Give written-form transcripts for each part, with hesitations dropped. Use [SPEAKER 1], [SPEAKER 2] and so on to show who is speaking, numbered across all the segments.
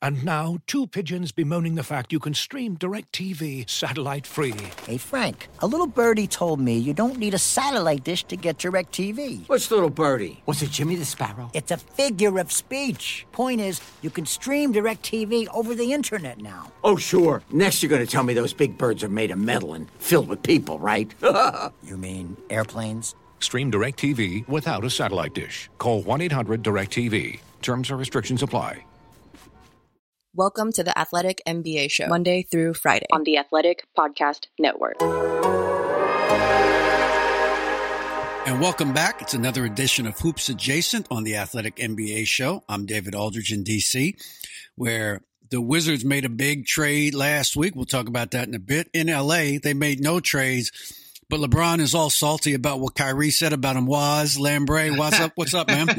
[SPEAKER 1] And now, two pigeons bemoaning the fact you can stream DirecTV satellite-free.
[SPEAKER 2] Hey, Frank, a little birdie told me you don't need a satellite dish to get DirecTV.
[SPEAKER 3] What's little birdie?
[SPEAKER 4] Was it Jimmy the Sparrow?
[SPEAKER 2] It's a figure of speech. Point is, you can stream DirecTV over the internet now.
[SPEAKER 3] Oh, sure. Next you're going to tell me those big birds are made of metal and filled with people, right?
[SPEAKER 2] You mean airplanes?
[SPEAKER 1] Stream DirecTV without a satellite dish. Call 1-800-DirecTV. Terms and restrictions apply.
[SPEAKER 5] Welcome to the Athletic NBA Show, Monday through Friday on the Athletic Podcast Network.
[SPEAKER 6] And welcome back. It's another edition of Hoops Adjacent on the Athletic NBA Show. I'm David Aldridge in D.C., where the Wizards made a big trade last week. We'll talk about that in a bit. In L.A., they made no trades, but LeBron is all salty about what Kyrie said about him. Lambre, what's up, man?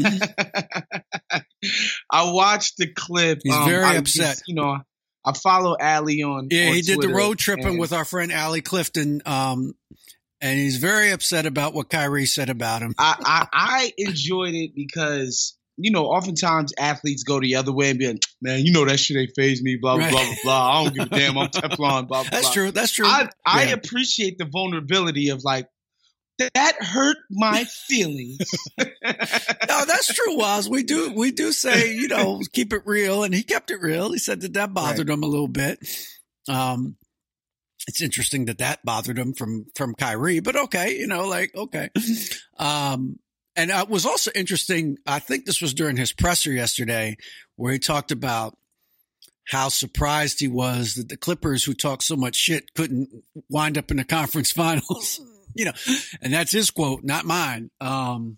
[SPEAKER 7] I watched the clip.
[SPEAKER 6] He's very upset.
[SPEAKER 7] I follow Allie on
[SPEAKER 6] he did
[SPEAKER 7] Twitter,
[SPEAKER 6] the road tripping with our friend Allie Clifton, and he's very upset about what Kyrie said about him.
[SPEAKER 7] I enjoyed it because, oftentimes athletes go the other way and be like, man, that shit ain't faze me, blah, blah, blah, blah, blah. I don't give a damn. I'm Teflon, blah, blah, blah.
[SPEAKER 6] That's true.
[SPEAKER 7] I appreciate the vulnerability of like, that hurt my feelings.
[SPEAKER 6] No, that's true, Woz. We do say, keep it real. And he kept it real. He said that bothered him a little bit. It's interesting that bothered him from Kyrie, but okay, okay. And it was also interesting. I think this was during his presser yesterday where he talked about how surprised he was that the Clippers, who talk so much shit, couldn't wind up in the conference finals. And that's his quote, not mine. And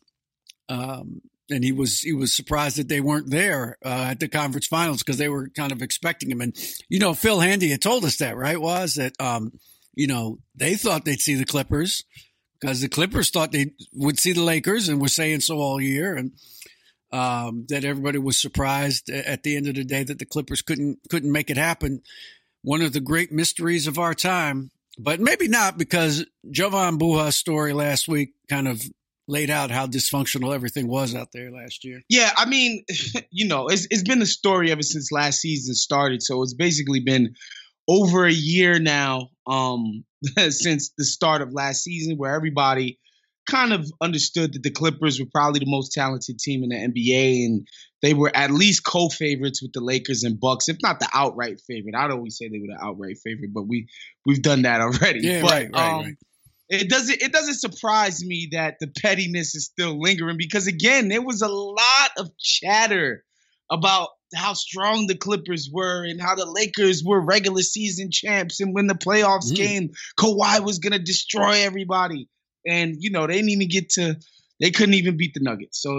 [SPEAKER 6] he was surprised that they weren't there at the conference finals because they were kind of expecting him. And, Phil Handy had told us that, right, was that, they thought they'd see the Clippers because the Clippers thought they would see the Lakers and were saying so all year. And that everybody was surprised at the end of the day that the Clippers couldn't make it happen. One of the great mysteries of our time. But maybe not, because Jovan Buha's story last week kind of laid out how dysfunctional everything was out there last year.
[SPEAKER 7] Yeah, I mean, it's been a story ever since last season started. So it's basically been over a year now since the start of last season, where everybody kind of understood that the Clippers were probably the most talented team in the NBA, and they were at least co-favorites with the Lakers and Bucks, if not the outright favorite. I'd always say they were the outright favorite, but we've done that already.
[SPEAKER 6] Yeah,
[SPEAKER 7] but,
[SPEAKER 6] right.
[SPEAKER 7] It doesn't surprise me that the pettiness is still lingering because, again, there was a lot of chatter about how strong the Clippers were and how the Lakers were regular season champs, and when the playoffs came, Kawhi was going to destroy everybody. And, they couldn't even beat the Nuggets. So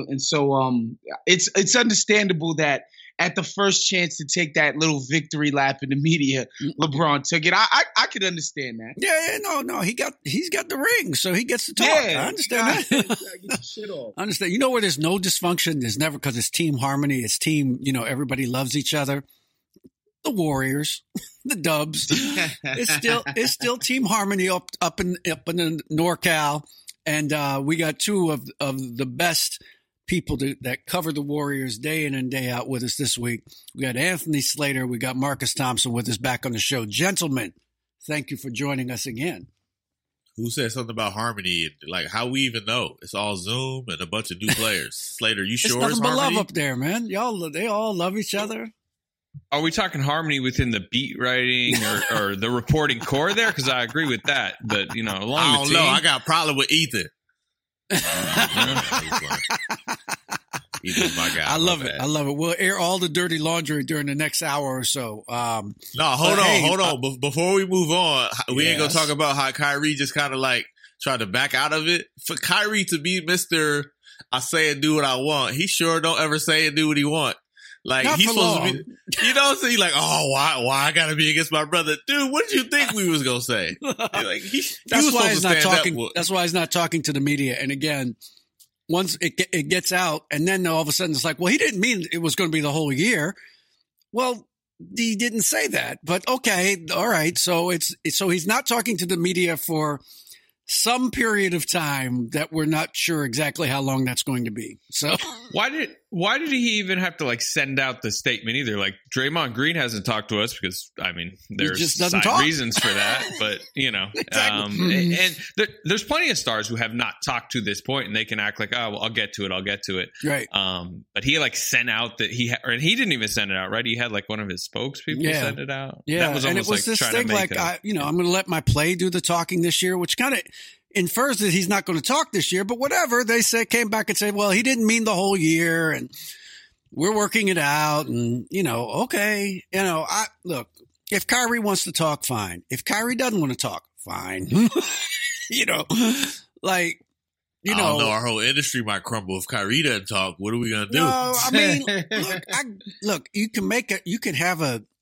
[SPEAKER 7] it's understandable that at the first chance to take that little victory lap in the media, LeBron took it. I could understand that.
[SPEAKER 6] Yeah, no, he's got the ring, so he gets to talk.
[SPEAKER 7] Yeah,
[SPEAKER 6] I understand that.
[SPEAKER 7] Get your shit off.
[SPEAKER 6] I understand. Where there's no dysfunction, there's never, because it's team harmony, it's team, everybody loves each other. The Warriors, the Dubs, it's still team harmony up in the NorCal. And we got two of the best people that cover the Warriors day in and day out with us this week. We got Anthony Slater. We got Marcus Thompson with us back on the show. Gentlemen, thank you for joining us again.
[SPEAKER 8] Who said something about harmony? Like, how we even know? It's all Zoom and a bunch of new players. Slater, you sure
[SPEAKER 6] it's
[SPEAKER 8] it's
[SPEAKER 6] nothing but
[SPEAKER 8] harmony?
[SPEAKER 6] love up there, man. They all love each other.
[SPEAKER 9] Are we talking harmony within the beat writing or the reporting core there? Because I agree with that. But, along
[SPEAKER 8] I don't
[SPEAKER 9] the team.
[SPEAKER 8] know. I got a problem with Ethan. Ethan's my guy.
[SPEAKER 6] I love it. We'll air all the dirty laundry during the next hour or so.
[SPEAKER 8] Hold on. Before we move on, we ain't going to talk about how Kyrie just kind of like tried to back out of it. For Kyrie to be Mr. I say and do what I want, he sure don't ever say and do what he want. Like,
[SPEAKER 6] Not
[SPEAKER 8] he's supposed
[SPEAKER 6] long.
[SPEAKER 8] to be, so you're like, oh, why I gotta be against my brother? Dude, what did you think we was gonna say? Like,
[SPEAKER 6] that's why he's not talking. That's why he's not talking to the media. And again, once it gets out, and then all of a sudden it's like, well, he didn't mean it was going to be the whole year. Well, he didn't say that, but okay, all right. So so he's not talking to the media for some period of time that we're not sure exactly how long that's going to be. So
[SPEAKER 9] why did he even have to send out the statement either? Like Draymond Green hasn't talked to us because there's side reasons for that, but exactly. and there's plenty of stars who have not talked to this point, and they can act like, oh, well, I'll get to it.
[SPEAKER 6] Right.
[SPEAKER 9] But he sent out that and he didn't even send it out, right? He had one of his spokespeople send it out.
[SPEAKER 6] Yeah.
[SPEAKER 9] That was almost
[SPEAKER 6] and it was this thing I'm going to let my play do the talking this year, which kind of infers that he's not going to talk this year, but whatever. They came back and said, well, he didn't mean the whole year and we're working it out. And, okay. Look, if Kyrie wants to talk, fine. If Kyrie doesn't want to talk, fine. I don't know,
[SPEAKER 8] our whole industry might crumble if Kyrie doesn't talk. What are we going to do?
[SPEAKER 6] No, I mean, look, you can have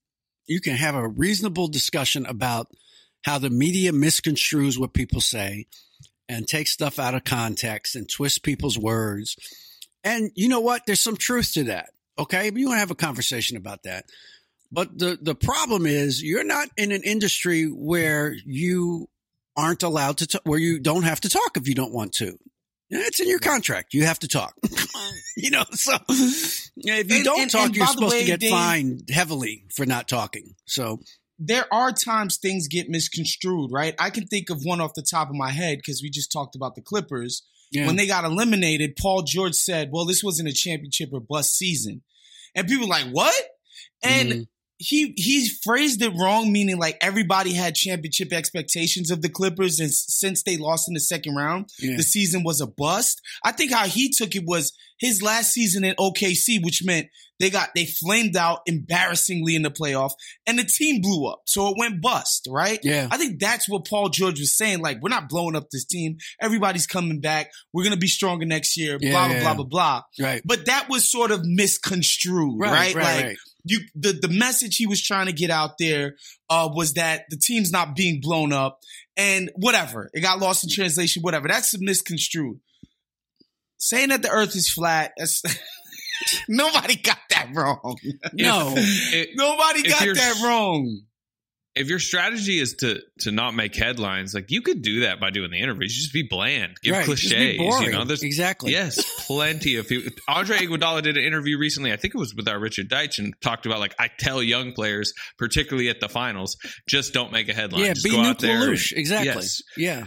[SPEAKER 6] a reasonable discussion about how the media misconstrues what people say and takes stuff out of context and twists people's words. And you know what? There's some truth to that. Okay. You want to have a conversation about that. But the problem is you're not in an industry where you aren't allowed to where you don't have to talk if you don't want to. It's in your contract. You have to talk. So if you don't talk, you're supposed to get fined heavily for not talking. So
[SPEAKER 7] there are times things get misconstrued, right? I can think of one off the top of my head because we just talked about the Clippers. Yeah. When they got eliminated, Paul George said, well, this wasn't a championship or bust season. And people were like, what? And he phrased it wrong, meaning everybody had championship expectations of the Clippers, and since they lost in the second round, the season was a bust. I think how he took it was his last season in OKC, which meant they flamed out embarrassingly in the playoff, and the team blew up, so it went bust, right?
[SPEAKER 6] Yeah,
[SPEAKER 7] I think that's what Paul George was saying. We're not blowing up this team. Everybody's coming back. We're gonna be stronger next year. Blah blah blah blah blah.
[SPEAKER 6] Right.
[SPEAKER 7] But that was sort of misconstrued, right?
[SPEAKER 6] Right.
[SPEAKER 7] The message he was trying to get out there was that the team's not being blown up and whatever. It got lost in translation, whatever. That's misconstrued. Saying that the earth is flat, nobody got that wrong.
[SPEAKER 6] No.
[SPEAKER 7] Nobody got that wrong.
[SPEAKER 9] If your strategy is to not make headlines, you could do that by doing the interviews. Just be bland, give cliches.
[SPEAKER 6] Just be boring. Exactly.
[SPEAKER 9] Yes, plenty of people. Andre Iguodala did an interview recently. I think it was with our Richard Deitch, and talked about I tell young players, particularly at the finals, just don't make a headline.
[SPEAKER 6] Yeah,
[SPEAKER 9] just
[SPEAKER 6] be
[SPEAKER 9] go out there.
[SPEAKER 6] Exactly.
[SPEAKER 9] Yes.
[SPEAKER 6] Yeah.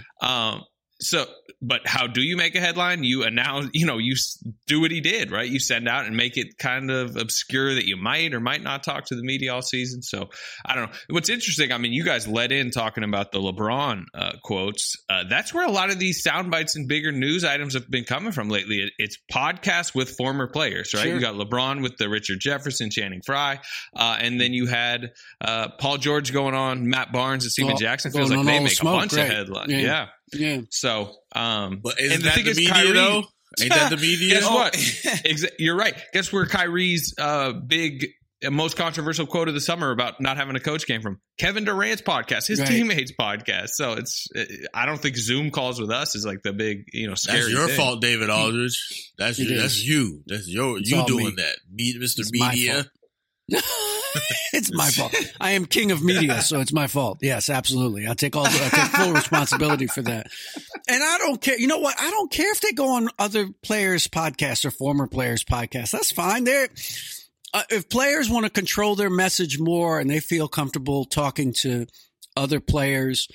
[SPEAKER 9] But how do you make a headline? You announce, you do what he did, right? You send out and make it kind of obscure that you might or might not talk to the media all season. So I don't know. What's interesting, you guys led in talking about the LeBron quotes. That's where a lot of these sound bites and bigger news items have been coming from lately. It's podcasts with former players, right? Sure. You got LeBron with the Richard Jefferson, Channing Frye. And then you had Paul George going on, Matt Barnes and Steven Jackson. Feels like they make a bunch of headlines. Yeah. So,
[SPEAKER 8] but isn't that the media Kyrie, though? Ain't that the media?
[SPEAKER 9] Guess what? You're right. Guess where Kyrie's big, most controversial quote of the summer about not having a coach came from? Kevin Durant's podcast, his teammates' podcast. So I don't think Zoom calls with us is the big, scary.
[SPEAKER 8] That's your
[SPEAKER 9] thing.
[SPEAKER 8] fault, David Aldridge. That's you. That's you doing that, Mr. Media.
[SPEAKER 6] It's my fault. I am king of media, so it's my fault. Yes, absolutely. I take full responsibility for that. And I don't care. You know what? I don't care if they go on other players' podcasts or former players' podcasts. That's fine. If players want to control their message more and they feel comfortable talking to other players,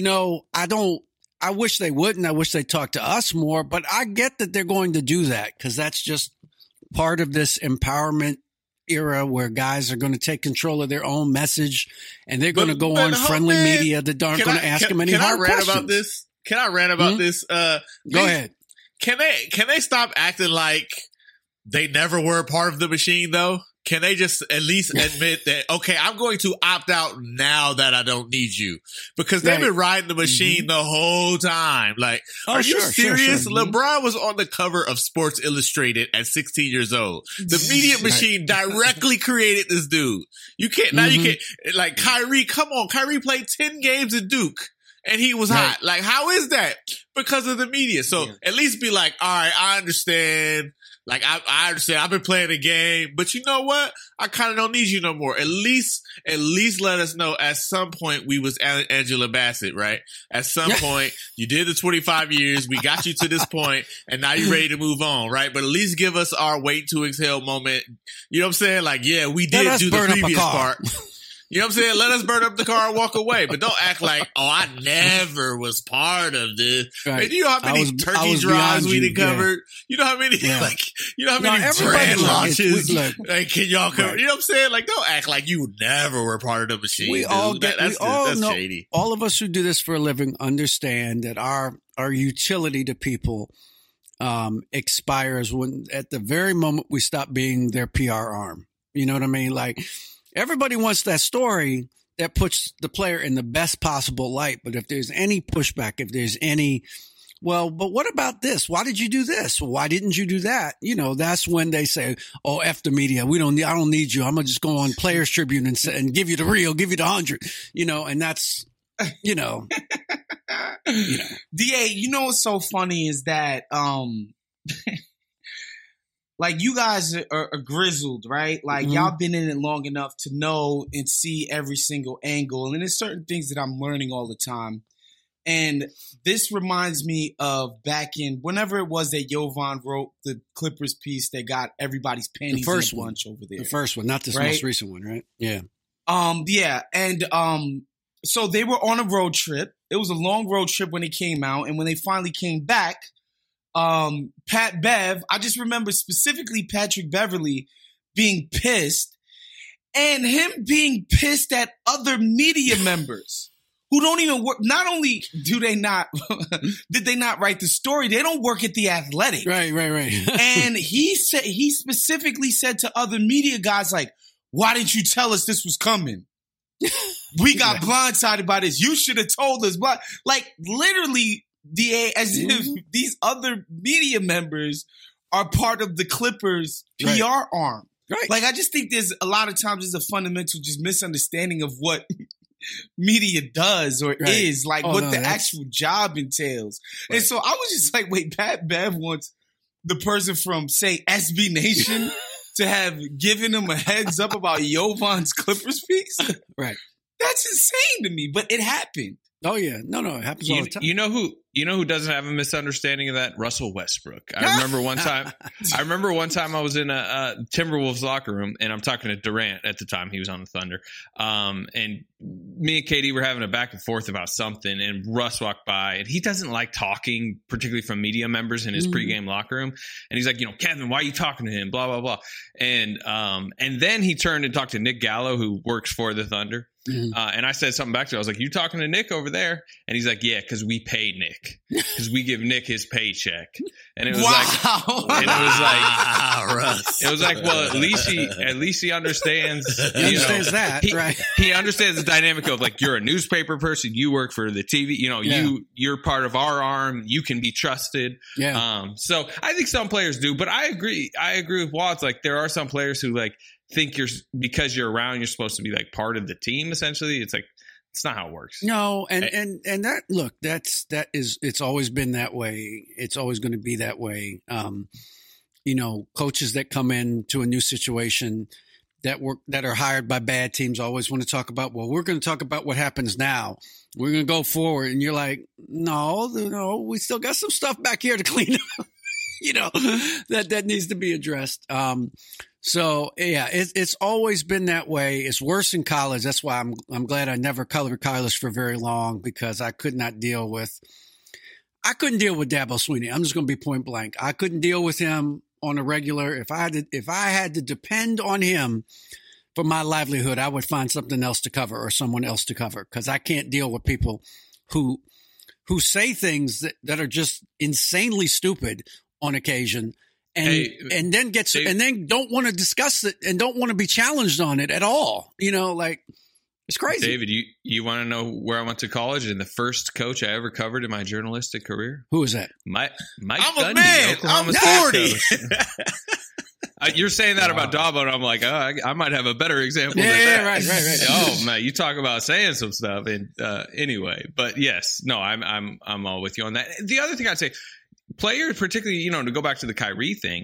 [SPEAKER 6] I wish they wouldn't. I wish they'd talk to us more, but I get that they're going to do that because that's just part of this empowerment era where guys are going to take control of their own message and they're going to go on friendly media that aren't going to ask them any hard questions.
[SPEAKER 8] Can I rant about this?
[SPEAKER 6] Go ahead.
[SPEAKER 8] Can they stop acting like they never were part of the machine though? Can they just at least admit that, okay, I'm going to opt out now that I don't need you? Because they've been riding the machine the whole time. Are you serious? Sure. LeBron was on the cover of Sports Illustrated at 16 years old. The media machine directly created this dude. You can't, now you can't, Kyrie, come on. Kyrie played 10 games at Duke. and he was hot. Like, how is that? Because of the media. So at least be like, all right, I understand. Like, I understand. I've been playing the game, but you know what? I kind of don't need you no more. At least let us know at some point we was Angela Bassett, right? At some point, you did the 25 years. We got you to this point, and now you're ready to move on, right? But at least give us our wait to exhale moment. You know what I'm saying? Like, yeah, we did do the previous part. You know what I'm saying? Let us burn up the car and walk away. But don't act like, oh, I never was part of this. Right. And you know how many turkey drives we done covered? You know how many, you know how many brand launches? Like, can y'all cover? Right. You know what I'm saying? Like, don't act like you never were part of the machine.
[SPEAKER 6] We all get, that's know, shady. All of us who do this for a living understand that our utility to people expires when, at the very moment we stop being their PR arm. You know what I mean? Like, everybody wants that story that puts the player in the best possible light. But if there's any pushback, if there's any, well, but what about this? Why did you do this? Why didn't you do that? You know, that's when they say, oh, F the media. I don't need you. I'm going to just go on Players Tribune and give you the real, give you the 100, you know, and that's, you know.
[SPEAKER 7] DA, you know what's so funny is that, like, you guys are grizzled, right? Like, y'all been in it long enough to know and see every single angle. And there's certain things that I'm learning all the time. And this reminds me of back in whenever it was that Jovan wrote the Clippers piece that got everybody's panties in a bunch over there.
[SPEAKER 6] The first one, not this most recent one, right? Yeah.
[SPEAKER 7] Yeah. And so they were on a road trip. It was a long road trip when it came out. And when they finally came back, Pat Bev, I just remember specifically Patrick Beverley being pissed and him being pissed at other media members who don't even work. Not only did they not write the story, they don't work at The Athletic.
[SPEAKER 6] Right.
[SPEAKER 7] And he specifically said to other media guys, like, why didn't you tell us this was coming? We got blindsided by this. You should have told us. But like, literally, as if these other media members are part of the Clippers PR arm. Right. Like, I just think there's a lot of times there's a fundamental just misunderstanding of what media does or is, like what the actual job entails. Right. And so I was just like, wait, Pat Bev wants the person from, say, SB Nation to have given him a heads up about Jovan's Clippers piece?
[SPEAKER 6] Right.
[SPEAKER 7] That's insane to me, but it happened.
[SPEAKER 6] Oh yeah, no, it happens all the time.
[SPEAKER 9] You know who doesn't have a misunderstanding of that? Russell Westbrook. I remember one time I was in a Timberwolves locker room and I'm talking to Durant at the time. He was on the Thunder, and me and KD were having a back and forth about something. And Russ walked by and he doesn't like talking, particularly from media members in his pregame locker room. And he's like, Kevin, why are you talking to him? Blah blah blah. And then he turned and talked to Nick Gallo, who works for the Thunder. And I said something back to him. I was like, you talking to Nick over there? And he's like, yeah, because we pay Nick. Because we give Nick his paycheck. And it was well, at least he understands.
[SPEAKER 6] He understands that, right?
[SPEAKER 9] He understands the dynamic of, like, you're a newspaper person. You work for the TV. You're part of our arm. You can be trusted. Yeah. So I think some players do. But I agree with Watts. Like, there are some players who, like, think because you're around, you're supposed to be like part of the team. Essentially, it's like, it's not how it works.
[SPEAKER 6] No, and that, look, it's always been that way. It's always going to be that way. Coaches that come into a new situation that are hired by bad teams always want to talk about, well, we're going to talk about what happens now. We're going to go forward, and you're like, no, we still got some stuff back here to clean up. That needs to be addressed. So yeah, it's always been that way. It's worse in college. That's why I'm glad I never covered college for very long, because I couldn't deal with Dabo Swinney. I'm just going to be point blank. I couldn't deal with him on a regular. If I had to depend on him for my livelihood, I would find something else to cover or someone else to cover, because I can't deal with people who say things that are just insanely stupid on occasion. And then don't want to discuss it and don't want to be challenged on it at all. It's crazy.
[SPEAKER 9] David, you want to know where I went to college and the first coach I ever covered in my journalistic career?
[SPEAKER 6] Who is that?
[SPEAKER 9] Mike
[SPEAKER 8] I'm
[SPEAKER 9] Gundy,
[SPEAKER 8] a man.
[SPEAKER 9] Oklahoma
[SPEAKER 8] I'm 40.
[SPEAKER 9] You're saying that about Dabo, and I'm like, I might have a better example.
[SPEAKER 6] Yeah, right.
[SPEAKER 9] Oh man, you talk about saying some stuff. And anyway, but yes, no, I'm all with you on that. The other thing I'd say, players, particularly, to go back to the Kyrie thing,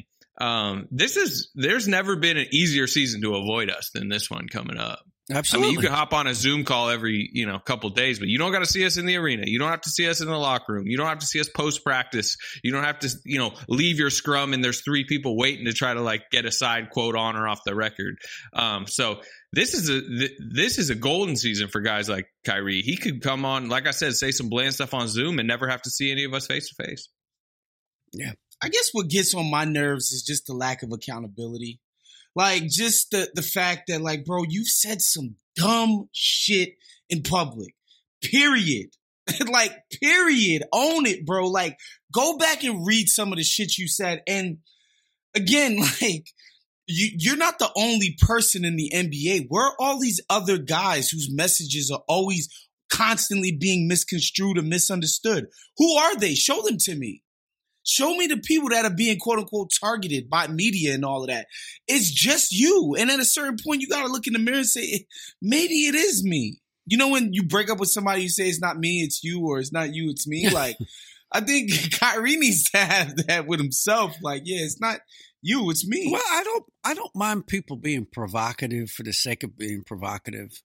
[SPEAKER 9] there's never been an easier season to avoid us than this one coming up.
[SPEAKER 6] Absolutely.
[SPEAKER 9] I mean, you can hop on a Zoom call every, couple of days, but you don't got to see us in the arena. You don't have to see us in the locker room. You don't have to see us post practice. You don't have to, leave your scrum and there's 3 people waiting to try to get a side quote on or off the record. So this is a golden season for guys like Kyrie. He could come on, like I said, say some bland stuff on Zoom and never have to see any of us face to face.
[SPEAKER 7] Yeah. I guess what gets on my nerves is just the lack of accountability. Just the fact that, bro, you've said some dumb shit in public. Period. Period. Own it, bro. Go back and read some of the shit you said. And again, you're not the only person in the NBA. Where are all these other guys whose messages are always constantly being misconstrued or misunderstood? Who are they? Show them to me. Show me the people that are being, quote unquote, targeted by media and all of that. It's just you. And at a certain point, you got to look in the mirror and say, maybe it is me. When you break up with somebody, you say it's not me, it's you, or it's not you, it's me. I think Kyrie needs to have that with himself. It's not you, it's me.
[SPEAKER 6] Well, I don't mind people being provocative for the sake of being provocative.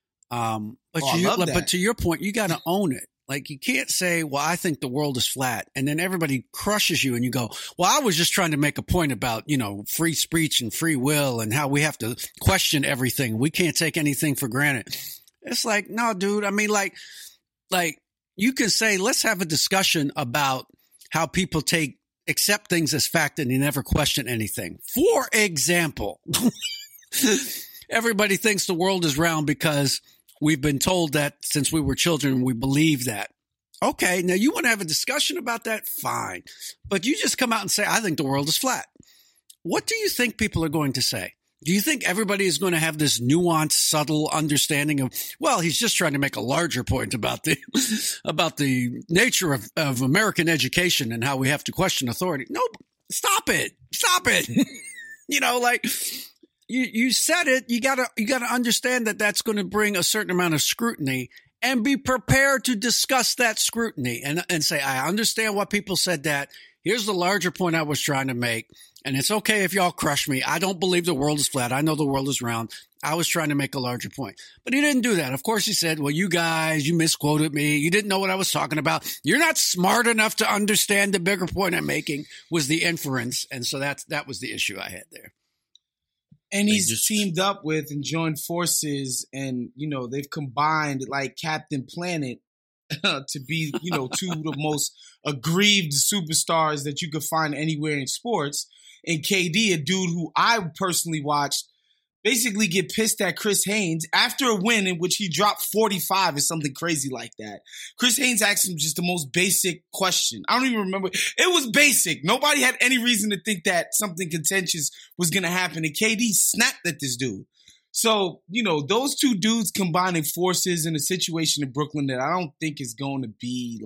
[SPEAKER 6] But to your point, you got to own it. You can't say, well, I think the world is flat. And then everybody crushes you and you go, well, I was just trying to make a point about, free speech and free will and how we have to question everything. We can't take anything for granted. It's no, dude. I mean, you can say, let's have a discussion about how people accept things as fact and they never question anything. For example, everybody thinks the world is round because we've been told that since we were children, we believe that. Okay, now you want to have a discussion about that? Fine. But you just come out and say, I think the world is flat. What do you think people are going to say? Do you think everybody is going to have this nuanced, subtle understanding of, well, he's just trying to make a larger point about the nature of American education and how we have to question authority? No, stop it. Stop it. You said it. You gotta understand that that's going to bring a certain amount of scrutiny, and be prepared to discuss that scrutiny and say, I understand why people said that. Here's the larger point I was trying to make. And it's okay if y'all crush me. I don't believe the world is flat. I know the world is round. I was trying to make a larger point. But he didn't do that. Of course, he said, well, you guys, you misquoted me. You didn't know what I was talking about. You're not smart enough to understand the bigger point I'm making, was the inference. And so that was the issue I had there.
[SPEAKER 7] And he's teamed up with and joined forces, and, they've combined Captain Planet to be, two of the most aggrieved superstars that you could find anywhere in sports. And KD, a dude who I personally watched basically get pissed at Chris Haynes after a win in which he dropped 45 or something crazy like that. Chris Haynes asked him just the most basic question. I don't even remember. It was basic. Nobody had any reason to think that something contentious was going to happen. And KD snapped at this dude. So, those two dudes combining forces in a situation in Brooklyn that I don't think is going to be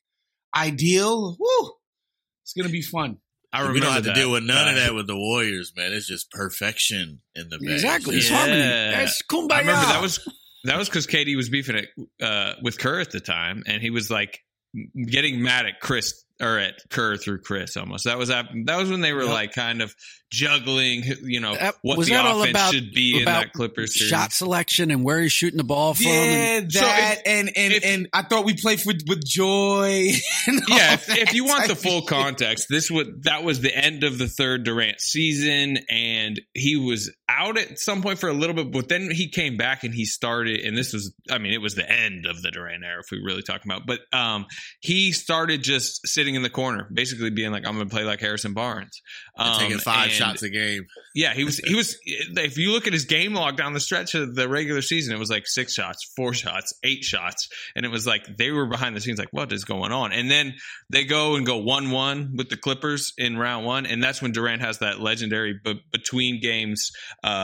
[SPEAKER 7] ideal. Woo! It's going to be fun.
[SPEAKER 8] We don't have to deal with none of that with the Warriors, man. It's just perfection in the bag.
[SPEAKER 6] Exactly. It's harmony. That's kumbaya.
[SPEAKER 9] I remember that was because KD was beefing with Kerr at the time, and he was getting mad at Chris or at Kerr through Chris almost. That was when they were kind of juggling, what the offense should be in that Clippers series.
[SPEAKER 6] Shot selection and where he's shooting the ball from.
[SPEAKER 7] Yeah, and I thought we played with joy.
[SPEAKER 9] If you want the full context, that was the end of the third Durant season, and he was out at some point for a little bit, but then he came back and he started, and it was the end of the Durant era if we really talk about, but he started just sitting in the corner, basically being like, I'm going to play like Harrison Barnes.
[SPEAKER 8] Taking 5 shots a game.
[SPEAKER 9] Yeah, he was. If you look at his game log down the stretch of the regular season, it was 6 shots, 4 shots, 8 shots. And it was they were behind the scenes what is going on? And then they go 1-1 with the Clippers in round 1. And that's when Durant has that legendary between games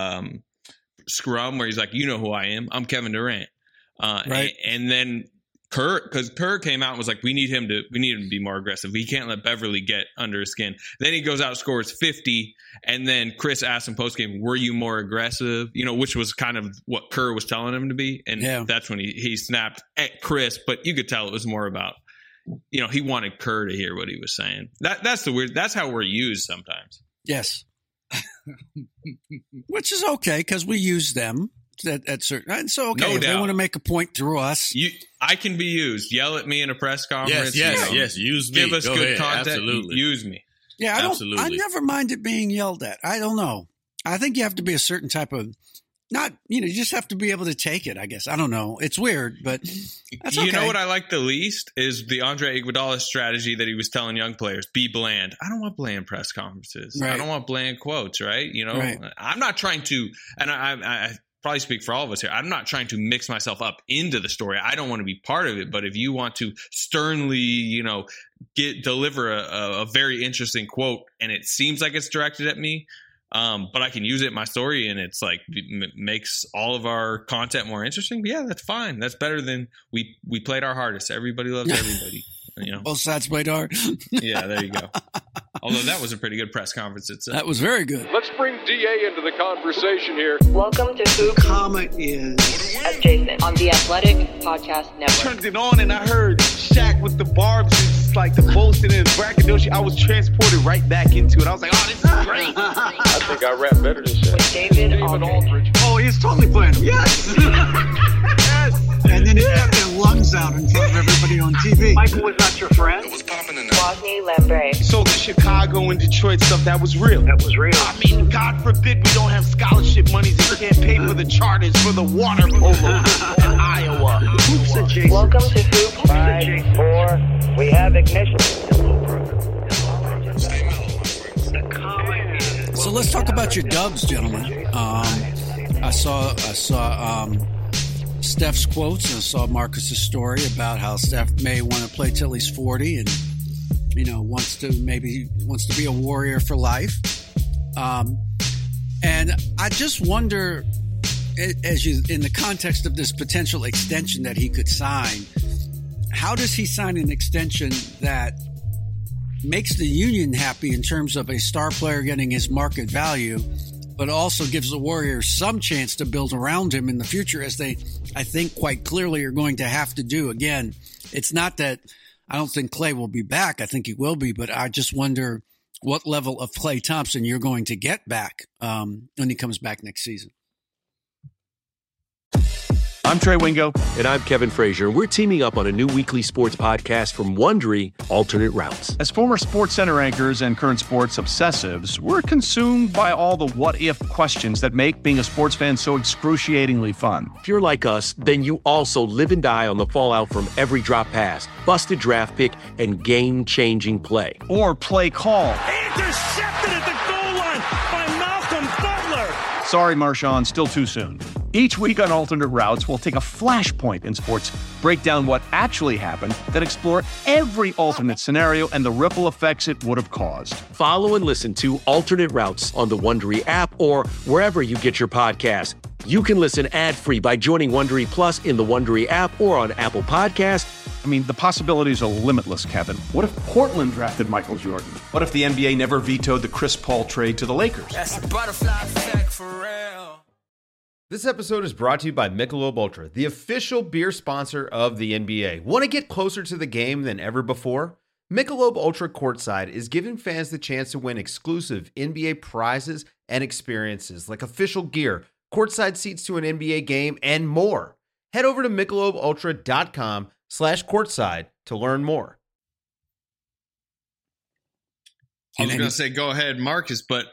[SPEAKER 9] scrum where he's like, you know who I am. I'm Kevin Durant.
[SPEAKER 6] Right.
[SPEAKER 9] And then Kerr came out and was like, we need him to be more aggressive. We can't let Beverly get under his skin. Then he goes out, scores 50, and then Chris asked him post game, "Were you more aggressive?" Which was kind of what Kerr was telling him to be, and that's when he snapped at Chris. But you could tell it was more about, he wanted Kerr to hear what he was saying. That's how we're used sometimes.
[SPEAKER 6] Yes. Which is okay, because we use them at certain. And so, okay, if they want to make a point through us.
[SPEAKER 9] I can be used. Yell at me in a press conference.
[SPEAKER 8] Yes. Use me.
[SPEAKER 9] Give us good content.
[SPEAKER 8] Absolutely.
[SPEAKER 9] Use me.
[SPEAKER 6] Yeah, I never minded being yelled at. I don't know. I think you have to be a certain type of, you just have to be able to take it, I guess. I don't know. It's weird, but that's okay.
[SPEAKER 9] You know what I like the least is the Andre Iguodala strategy that he was telling young players, be bland. I don't want bland press conferences. Right. I don't want bland quotes, right? Right. I'm not trying to, and I probably speak for all of us here, I'm not trying to mix myself up into the story. I don't want to be part of it. But if you want to sternly, deliver a very interesting quote and it seems like it's directed at me, but I can use it in my story and it's like makes all of our content more interesting. But yeah, that's fine. That's better than we played our hardest. Everybody loves everybody.
[SPEAKER 6] Both sides played hard.
[SPEAKER 9] Yeah, there you go. Although that was a pretty good press conference itself.
[SPEAKER 6] That was very good.
[SPEAKER 4] Let's bring DA into the conversation here.
[SPEAKER 10] Welcome to Hoop.
[SPEAKER 6] Comment is
[SPEAKER 10] adjacent on the Athletic Podcast Network.
[SPEAKER 7] Turned it on and I heard Shaq with the barbs. It's like the boasting and braggadocio. I was transported right back into it. I was like, oh, this is great.
[SPEAKER 4] I think I rap better than Shaq.
[SPEAKER 10] With David Aldridge.
[SPEAKER 6] Oh, he's totally playing him. Yes. Yes. And then he had their lungs out in front of everybody on TV.
[SPEAKER 10] Michael was not your friend.
[SPEAKER 4] It was popping in there.
[SPEAKER 10] Wosny Lambre.
[SPEAKER 7] So the Chicago and Detroit stuff, that was real.
[SPEAKER 10] That was real.
[SPEAKER 7] I mean, God forbid we don't have scholarship monies and can't pay for the charters for the water polo in Iowa.
[SPEAKER 10] Hoops adjacent. Welcome to Hoop. 5, 4. We have ignition.
[SPEAKER 6] So let's talk about your dubs, gentlemen. I saw Steph's quotes, and I saw Marcus's story about how Steph may want to play till he's 40 and, wants to be a warrior for life. And I just wonder, in the context of this potential extension that he could sign, how does he sign an extension that makes the union happy in terms of a star player getting his market value, but also gives the Warriors some chance to build around him in the future, as they, I think, quite clearly are going to have to do. Again, it's not that I don't think Klay will be back. I think he will be, but I just wonder what level of Klay Thompson you're going to get back when he comes back next season.
[SPEAKER 11] I'm Trey Wingo. And I'm Kevin Frazier. We're teaming up on a new weekly sports podcast from Wondery, Alternate Routes.
[SPEAKER 12] As former SportsCenter anchors and current sports obsessives, we're consumed by all the what-if questions that make being a sports fan so excruciatingly fun.
[SPEAKER 11] If you're like us, then you also live and die on the fallout from every drop pass, busted draft pick, and game-changing play.
[SPEAKER 12] Or play call.
[SPEAKER 13] Intercepted at the goal line by Malcolm Butler.
[SPEAKER 12] Sorry, Marshawn, still too soon. Each week on Alternate Routes, we'll take a flashpoint in sports, break down what actually happened, then explore every alternate scenario and the ripple effects it would have caused.
[SPEAKER 11] Follow and listen to Alternate Routes on the Wondery app or wherever you get your podcasts. You can listen ad-free by joining Wondery Plus in the Wondery app or on Apple Podcasts.
[SPEAKER 12] I mean, the possibilities are limitless, Kevin.
[SPEAKER 14] What if Portland drafted Michael Jordan? What if the NBA never vetoed the Chris Paul trade to the Lakers?
[SPEAKER 15] That's the butterfly effect for real.
[SPEAKER 16] This episode is brought to you by Michelob Ultra, the official beer sponsor of the NBA. Want to get closer to the game than ever before? Michelob Ultra Courtside is giving fans the chance to win exclusive NBA prizes and experiences like official gear, courtside seats to an NBA game, and more. Head over to MichelobUltra.com/courtside to learn more.
[SPEAKER 9] I was going to say, go ahead, Marcus, but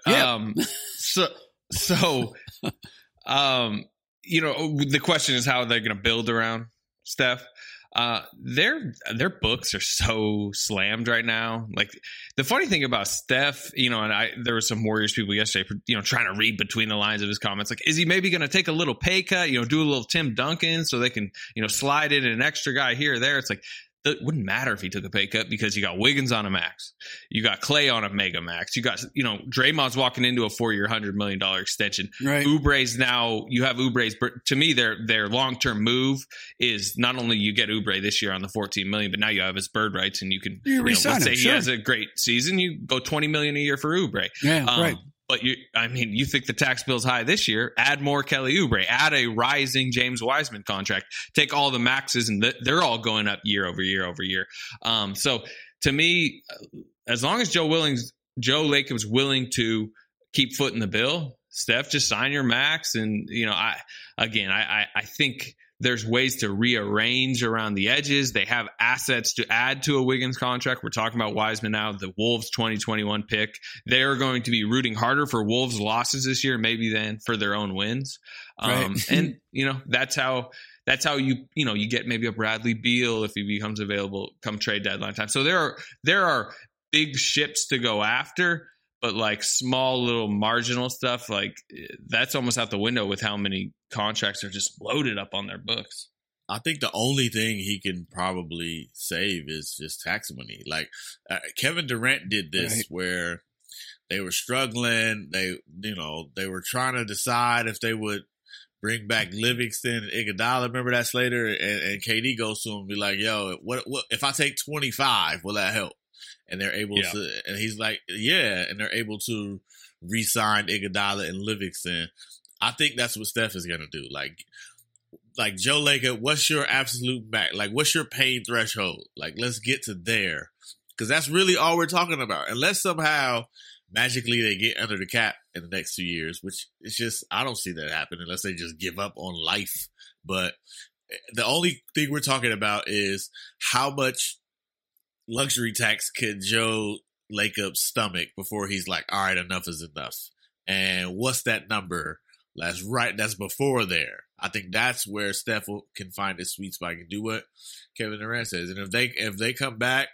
[SPEAKER 9] the question is how they're going to build around Steph. Their books are so slammed right now. Like, the funny thing about Steph, there were some Warriors people yesterday, trying to read between the lines of his comments. Like, is he maybe going to take a little pay cut, do a little Tim Duncan so they can, slide in an extra guy here or there? It's like, It wouldn't matter if he took a pay cut because you got Wiggins on a max. You got Clay on a mega max. You got, Draymond's walking into a 4-year, $100 million extension.
[SPEAKER 6] Right.
[SPEAKER 9] Oubre's now, you have Oubre's, to me, their long-term move is not only you get Oubre this year on the $14 million, but now you have his bird rights and you can, let's say he has a great season, you go $20 million a year for Oubre.
[SPEAKER 6] Yeah, right.
[SPEAKER 9] But you think the tax bill's high this year, add more Kelly Oubre, add a rising James Wiseman contract, take all the maxes, and they're all going up year over year over year. So to me, as long as Joe Lacob's willing to keep footing the bill, Steph, just sign your max. And, I think there's ways to rearrange around the edges. They have assets to add to a Wiggins contract. We're talking about Wiseman now, the Wolves 2021 pick. They're going to be rooting harder for Wolves' losses this year, maybe than for their own wins.
[SPEAKER 6] Right.
[SPEAKER 9] And that's how you get maybe a Bradley Beal if he becomes available come trade deadline time. So there are big ships to go after. But like small little marginal stuff, like that's almost out the window with how many contracts are just loaded up on their books.
[SPEAKER 8] I think the only thing he can probably save is just tax money. Like Kevin Durant did this where they were struggling. They were trying to decide if they would bring back Livingston and Iguodala. Remember that, Slater? And KD goes to him and be like, yo, what if I take 25, will that help? And they're able to, and he's like, yeah, and they're able to re-sign Iguodala and Livingston. I think that's what Steph is going to do. Like Joe Lacob, what's your absolute max? Like, what's your pain threshold? Like, let's get to there. Because that's really all we're talking about. Unless somehow, magically, they get under the cap in the next 2 years, which it's just, I don't see that happen unless they just give up on life. But the only thing we're talking about is how much luxury tax could Joe Lacob stomach before he's like, all right, enough is enough. And what's that number? That's before there. I think that's where Steph can find his sweet spot and do what Kevin Durant says. And if they come back,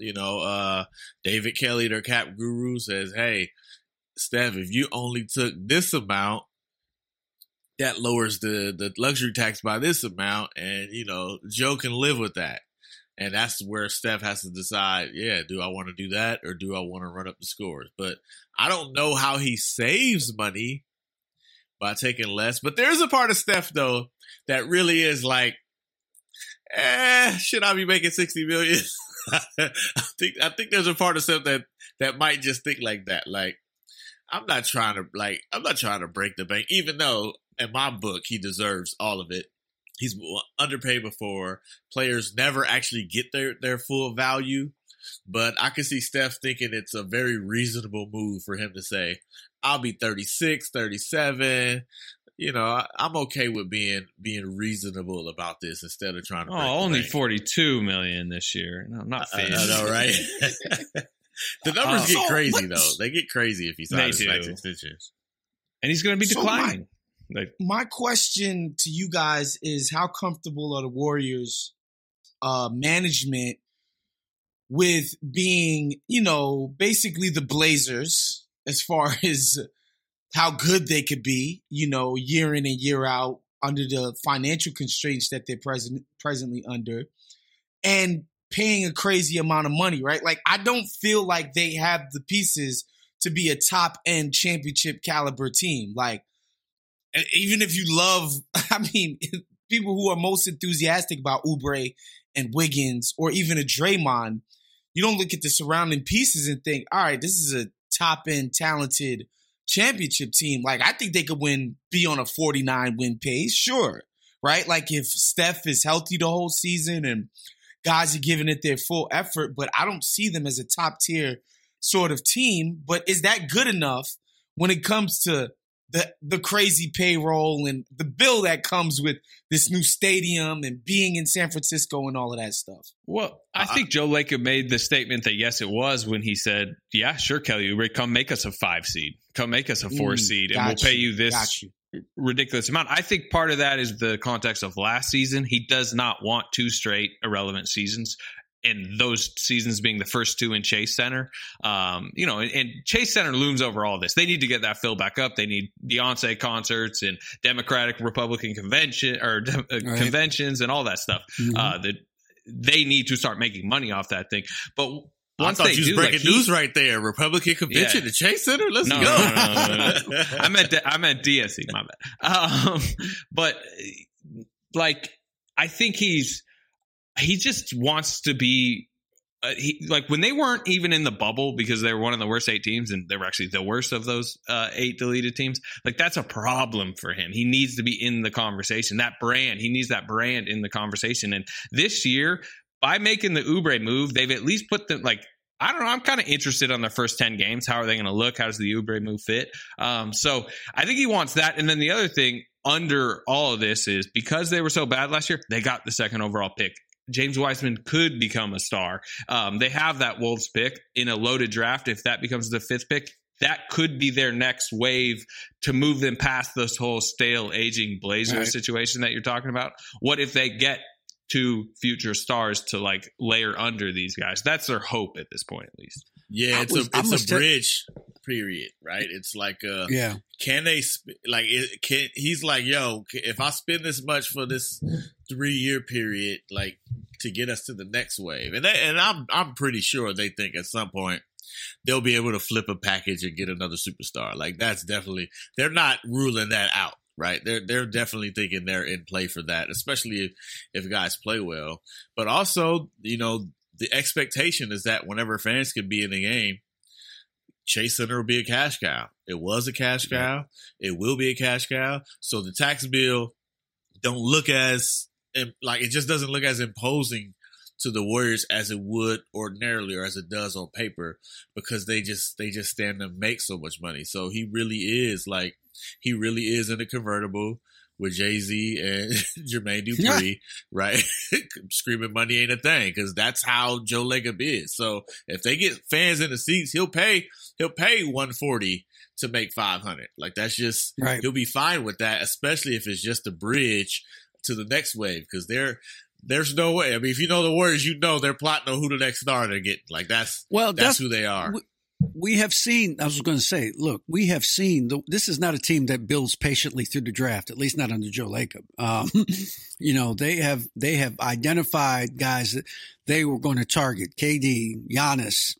[SPEAKER 8] David Kelly, their cap guru, says, hey, Steph, if you only took this amount, that lowers the luxury tax by this amount, and Joe can live with that. And that's where Steph has to decide, do I want to do that or do I want to run up the scores? But I don't know how he saves money by taking less. But there's a part of Steph, though, that really is like, should I be making $60 million? I think there's a part of Steph that might just think like that. Like, I'm not trying to break the bank, even though in my book he deserves all of it. He's underpaid before. Players never actually get their full value. But I can see Steph thinking it's a very reasonable move for him to say, I'll be 36, 37. I'm okay with being reasonable about this instead of trying to break
[SPEAKER 9] only
[SPEAKER 8] the bank.
[SPEAKER 9] $42 million this year. No, not 50.
[SPEAKER 8] I know, right? The numbers get crazy, though. They get crazy if he signs max extensions.
[SPEAKER 9] And he's going to be declining.
[SPEAKER 7] My question to you guys is, how comfortable are the Warriors management with being, basically the Blazers as far as how good they could be, year in and year out under the financial constraints that they're presently under, and paying a crazy amount of money, right? Like, I don't feel like they have the pieces to be a top-end championship caliber team. Like, even if you love, people who are most enthusiastic about Oubre and Wiggins or even a Draymond, you don't look at the surrounding pieces and think, all right, this is a top-end talented championship team. Like, I think they could be on a 49-win pace, sure, right? Like, if Steph is healthy the whole season and guys are giving it their full effort, but I don't see them as a top-tier sort of team. But is that good enough when it comes to the crazy payroll and the bill that comes with this new stadium and being in San Francisco and all of that stuff?
[SPEAKER 9] Well, I think Joe Lacob made the statement that yes, it was when he said, yeah, sure, Kelly Oubre, come make us a 5 seed. Come make us a 4 seed and we'll pay you this ridiculous amount. I think part of that is the context of last season. He does not want 2 straight irrelevant seasons. And those seasons being the first 2 in Chase Center, and Chase Center looms over all this. They need to get that filled back up. They need Beyonce concerts and Democratic Republican conventions and all that stuff. Mm-hmm. they need to start making money off that thing. But once
[SPEAKER 8] I thought
[SPEAKER 9] they
[SPEAKER 8] you was
[SPEAKER 9] do,
[SPEAKER 8] breaking news right there. Republican convention at Chase Center. Let's go.
[SPEAKER 9] No. I meant DSC. My bad. But like, I think he just wants to be. Like when they weren't even in the bubble because they were one of the worst 8 teams, and they were actually the worst of those 8 deleted teams. Like that's a problem for him. He needs to be in the conversation. He needs that brand in the conversation. And this year, by making the Oubre move, they've at least put them like. I don't know. I'm kind of interested on their first 10 games. How are they going to look? How does the Oubre move fit? So I think he wants that. And then the other thing under all of this is because they were so bad last year, they got the 2nd overall pick. James Wiseman could become a star. They have that Wolves pick in a loaded draft. If that becomes the 5th pick, that could be their next wave to move them past this whole stale, aging Blazer situation that you're talking about. What if they get 2 future stars to like layer under these guys? That's their hope at this point, at least.
[SPEAKER 8] Yeah, it's a bridge period, right? It's like, can they he's like, yo, if I spend this much for this 3-year period, like to get us to the next wave, and I'm pretty sure they think at some point they'll be able to flip a package and get another superstar. Like that's definitely, they're not ruling that out. Right. They're definitely thinking they're in play for that, especially if guys play well. But also, the expectation is that whenever fans can be in the game, Chase Center will be a cash cow. It was a cash cow. It will be a cash cow. So the tax bill don't look as like, it just doesn't look as imposing to the Warriors as it would ordinarily or as it does on paper, because they just stand to make so much money. So he really is in a convertible with Jay-Z and Jermaine Dupri, right? Screaming money ain't a thing, because that's how Joe Lacob is. So if they get fans in the seats, he'll pay $140 to make $500. Like that's just right. He'll be fine with that, especially if it's just a bridge to the next wave, because there's no way. I mean, if you know the Warriors, they're plotting on who the next star they're getting. Like that's who they are.
[SPEAKER 6] We have seen, I was going to say, look, we have seen, this is not a team that builds patiently through the draft, at least not under Joe Lacob. They have identified guys that they were going to target. KD, Giannis,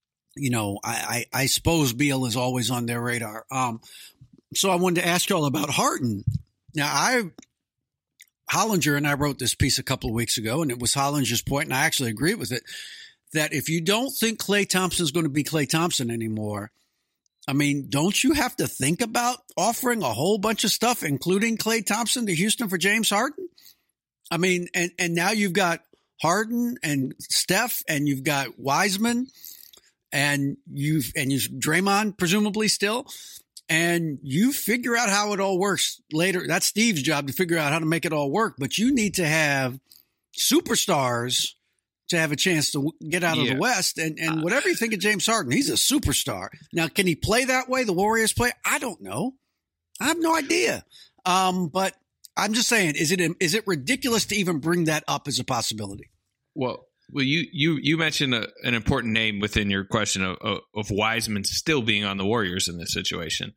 [SPEAKER 6] I suppose Beal is always on their radar. So I wanted to ask you all about Harden. Now, Hollinger and I wrote this piece a couple of weeks ago, and it was Hollinger's point, and I actually agree with it, that if you don't think Klay Thompson is going to be Klay Thompson anymore, I mean, don't you have to think about offering a whole bunch of stuff, including Klay Thompson, to Houston for James Harden? I mean, and now you've got Harden and Steph, and you've got Wiseman, and you've Draymond presumably still, and you figure out how it all works later. That's Steve's job to figure out how to make it all work, but you need to have superstars to have a chance to get out of the West. And whatever you think of James Harden, he's a superstar. Now, can he play that way the Warriors play? I don't know. I have no idea. But I'm just saying, is it ridiculous to even bring that up as a possibility?
[SPEAKER 9] Well, you mentioned an important name within your question of Wiseman still being on the Warriors in this situation.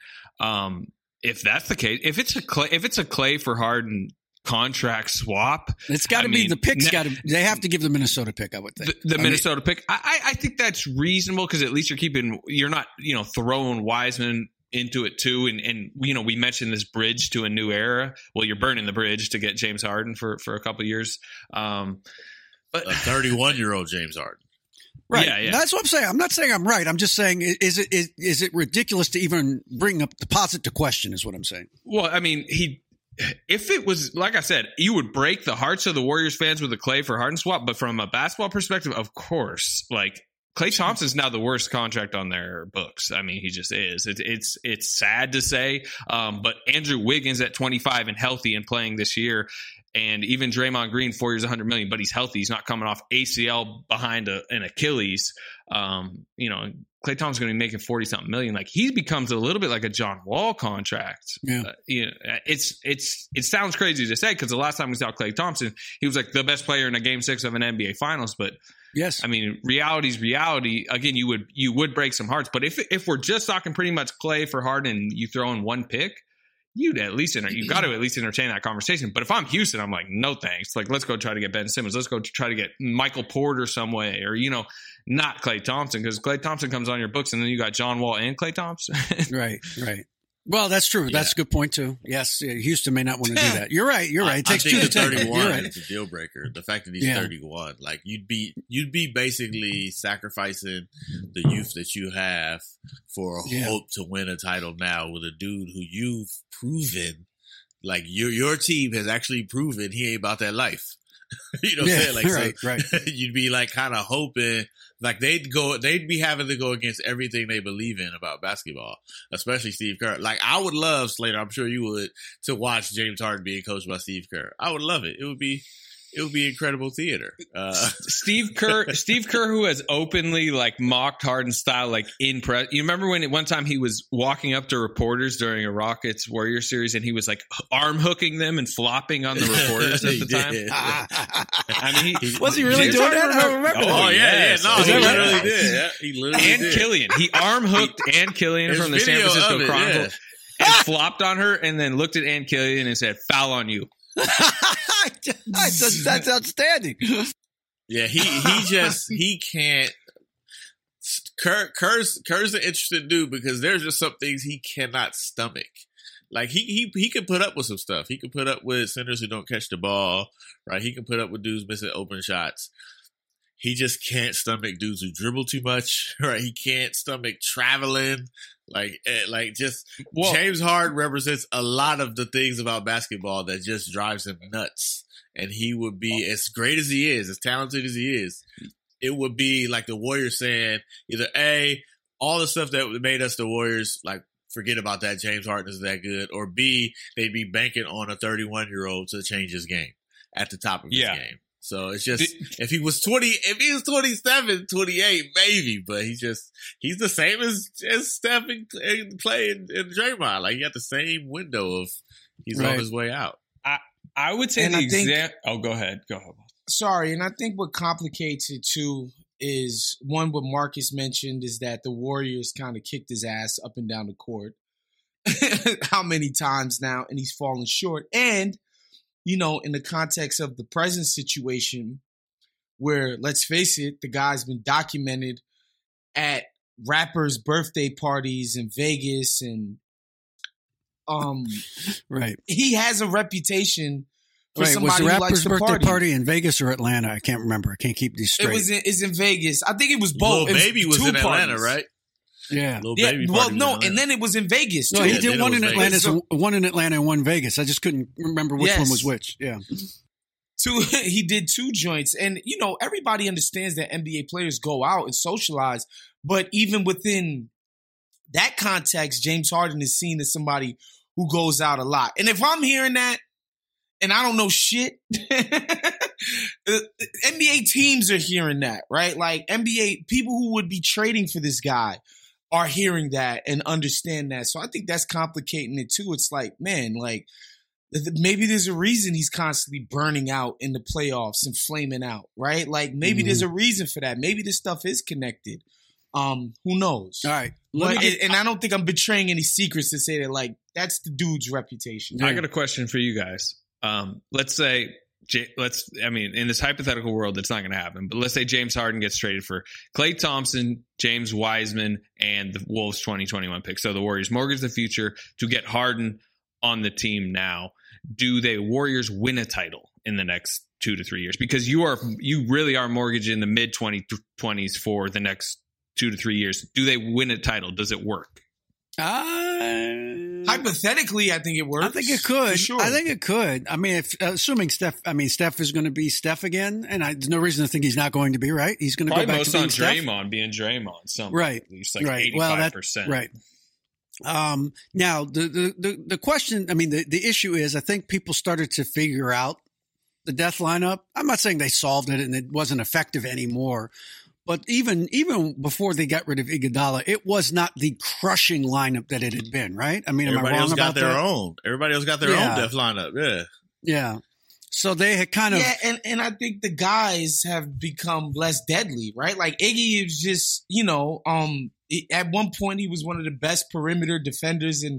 [SPEAKER 9] If that's the case, if it's a Klay for Harden contract swap,
[SPEAKER 6] it's got to be the picks. They have to give the Minnesota pick, I would think.
[SPEAKER 9] The Minnesota pick. I think that's reasonable, because at least you're not throwing Wiseman into it too. And we mentioned this bridge to a new era. Well, you're burning the bridge to get James Harden for a couple of years. But
[SPEAKER 8] a 31-year-old James Harden.
[SPEAKER 6] Right. Yeah. That's what I'm saying. I'm not saying I'm right. I'm just saying, is it ridiculous to even bring up deposit to question, is what I'm saying.
[SPEAKER 9] Well, I mean, if it was, like I said, you would break the hearts of the Warriors fans with a Klay for Harden swap. But from a basketball perspective, of course, like Klay Thompson's now the worst contract on their books. I mean, he just is. It's sad to say, but Andrew Wiggins at 25 and healthy and playing this year, and even Draymond Green, 4 years, $100 million, but he's healthy. He's not coming off ACL behind an Achilles. Klay Thompson's going to be making 40-something million. Like, he becomes a little bit like a John Wall contract. Yeah. It sounds crazy to say, because the last time we saw Klay Thompson, he was like the best player in a Game 6 of an NBA Finals. But
[SPEAKER 6] yes,
[SPEAKER 9] I mean, reality's reality. Again, you would break some hearts. But if we're just talking pretty much Klay for Harden, and you throw in one pick, you got to at least entertain that conversation. But if I'm Houston, I'm like, no thanks. Like, let's go try to get Ben Simmons. Let's go try to get Michael Porter some way, or not Klay Thompson, because Klay Thompson comes on your books, and then you got John Wall and Klay Thompson.
[SPEAKER 6] Right. Well, that's true. Yeah. That's a good point too. Yes, Houston may not want to do that. You're right. It takes 2 to
[SPEAKER 8] 31
[SPEAKER 6] right.
[SPEAKER 8] is a deal breaker. The fact that he's 31, like you'd be basically sacrificing the youth that you have for a hope to win a title now with a dude who you've proven, like your team has actually proven he ain't about that life. You know what I'm saying? Like,
[SPEAKER 6] right.
[SPEAKER 8] You'd be like kind of hoping, like they'd be having to go against everything they believe in about basketball, especially Steve Kerr. Like, I would love, Slater, I'm sure you would, to watch James Harden being coached by Steve Kerr. I would love it. It would be incredible theater.
[SPEAKER 9] Steve Kerr, who has openly like mocked Harden style, like in press. You remember when at one time he was walking up to reporters during a Rockets Warriors series, and he was like arm hooking them and flopping on the reporters at the time. I mean,
[SPEAKER 6] was he really doing that? I don't remember.
[SPEAKER 8] Oh yeah. No, he literally did. Yeah, he literally did.
[SPEAKER 9] Killian, he arm hooked Ann Killian from the San Francisco Chronicle and flopped on her, and then looked at Ann Killian and said, "Foul on you."
[SPEAKER 6] That's outstanding.
[SPEAKER 8] Yeah, he can't. Kerr's an interesting dude because there's just some things he cannot stomach. Like he can put up with some stuff. He can put up with centers who don't catch the ball, right? He can put up with dudes missing open shots. He just can't stomach dudes who dribble too much, right? He can't stomach traveling. James Harden represents a lot of the things about basketball that just drives him nuts. And he would be, as great as he is, as talented as he is, it would be like the Warriors saying either A, all the stuff that made us the Warriors, like, forget about that, James Harden is that good, or B, they'd be banking on a 31-year-old to change his game at the top of his game. So it's just, if he was 27, 28, maybe, but he's the same as Steph and Klay and Draymond. Like, he got the same window of he's on his way out.
[SPEAKER 9] I would say go ahead.
[SPEAKER 7] Sorry, and I think what complicates it too is one, what Marcus mentioned is that the Warriors kind of kicked his ass up and down the court. How many times now, and he's fallen short. And in the context of the present situation where, let's face it, the guy's been documented at rappers' birthday parties in Vegas and he has a reputation for somebody
[SPEAKER 6] was the
[SPEAKER 7] who likes
[SPEAKER 6] rapper's
[SPEAKER 7] to
[SPEAKER 6] birthday party in Vegas or Atlanta? I can't remember. I can't keep these straight.
[SPEAKER 7] It's in Vegas. I think it was both.
[SPEAKER 8] Lil Baby was in Atlanta, right?
[SPEAKER 6] Yeah.
[SPEAKER 7] And then it was in Vegas too.
[SPEAKER 6] No, he did one in Atlanta, one in Atlanta and one in Vegas. I just couldn't remember which one was which. Yeah.
[SPEAKER 7] He did 2 joints. And, everybody understands that NBA players go out and socialize. But even within that context, James Harden is seen as somebody who goes out a lot. And if I'm hearing that, and I don't know shit, NBA teams are hearing that, right? Like, NBA people who would be trading for this guy are hearing that and understand that. So I think that's complicating it too. It's like, man, like, maybe there's a reason he's constantly burning out in the playoffs and flaming out, right? Like, maybe there's a reason for that. Maybe this stuff is connected. Who knows?
[SPEAKER 6] All right.
[SPEAKER 7] And I don't think I'm betraying any secrets to say that, like, that's the dude's reputation.
[SPEAKER 9] I got a question for you guys. Let's say, in this hypothetical world, it's not going to happen, but let's say James Harden gets traded for Klay Thompson, James Wiseman, and the Wolves 2021 pick. So the Warriors mortgage the future to get Harden on the team now. Do the Warriors win a title in the next 2 to 3 years? Because you really are mortgaging the mid 2020s for the next 2 to 3 years. Do they win a title? Does it work?
[SPEAKER 7] Hypothetically, I think it works.
[SPEAKER 6] I think it could.
[SPEAKER 7] Sure.
[SPEAKER 6] I think it could. I mean, assuming Steph is going to be Steph again, and there's no reason to think he's not going to be, right? He's going to go back to being Steph.
[SPEAKER 9] Draymond being Draymond, something
[SPEAKER 6] right?
[SPEAKER 9] At least like 85%.
[SPEAKER 6] Well, right. Now the question, the issue is, I think people started to figure out the death lineup. I'm not saying they solved it and it wasn't effective anymore. But even before they got rid of Iguodala, it was not the crushing lineup that it had been, right? I mean,
[SPEAKER 8] everybody
[SPEAKER 6] am I wrong about that?
[SPEAKER 8] Everybody else got their own death lineup. Yeah.
[SPEAKER 6] Yeah. So they had kind of...
[SPEAKER 7] Yeah, and I think the guys have become less deadly, right? Like, Iggy is just, at one point he was one of the best perimeter defenders in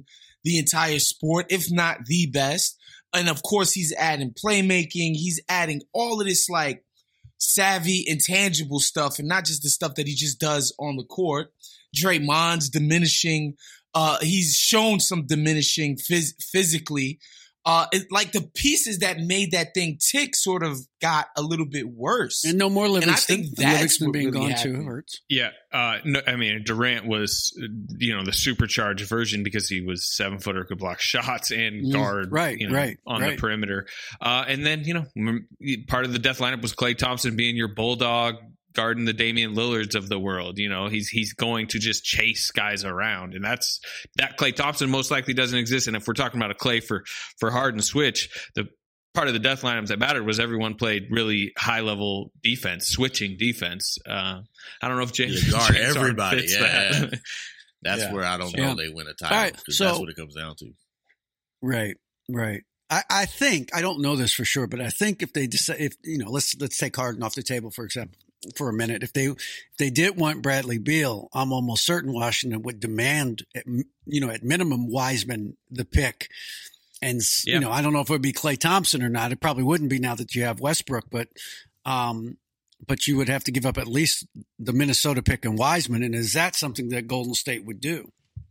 [SPEAKER 7] the entire sport, if not the best. And of course, he's adding playmaking. He's adding all of this like savvy, intangible stuff, and not just the stuff that he just does on the court. Draymond's diminishing. He's shown some diminishing physically. Like the pieces that made that thing tick sort of got a little bit worse.
[SPEAKER 6] And no more Livingston.
[SPEAKER 7] And I think that's
[SPEAKER 6] Livingston being
[SPEAKER 7] really
[SPEAKER 6] gone
[SPEAKER 7] happened.
[SPEAKER 6] too hurts.
[SPEAKER 9] Yeah. No, I mean, Durant was, the supercharged version because he was 7-footer, could block shots and guard on the perimeter. And then, part of the death lineup was Klay Thompson being your bulldog, guarding the Damian Lillards of the world. He's going to just chase guys around, and that Klay Thompson most likely doesn't exist. And if we're talking about a Klay for Harden switch, the part of the death lineups that mattered was everyone played really high level defense, switching defense. I don't know if James
[SPEAKER 8] guard
[SPEAKER 9] James
[SPEAKER 8] everybody.
[SPEAKER 9] fits
[SPEAKER 8] Yeah,
[SPEAKER 9] that.
[SPEAKER 8] that's where I don't know if they win a title because that's what it comes down to.
[SPEAKER 6] Right. I think, I don't know this for sure, but I think if they decide, let's take Harden off the table for example. For a minute, if they did want Bradley Beal, I'm almost certain Washington would demand, at minimum, Wiseman the pick. And I don't know if it would be Klay Thompson or not. It probably wouldn't be now that you have Westbrook, but you would have to give up at least the Minnesota pick and Wiseman. And is that something that Golden State would do?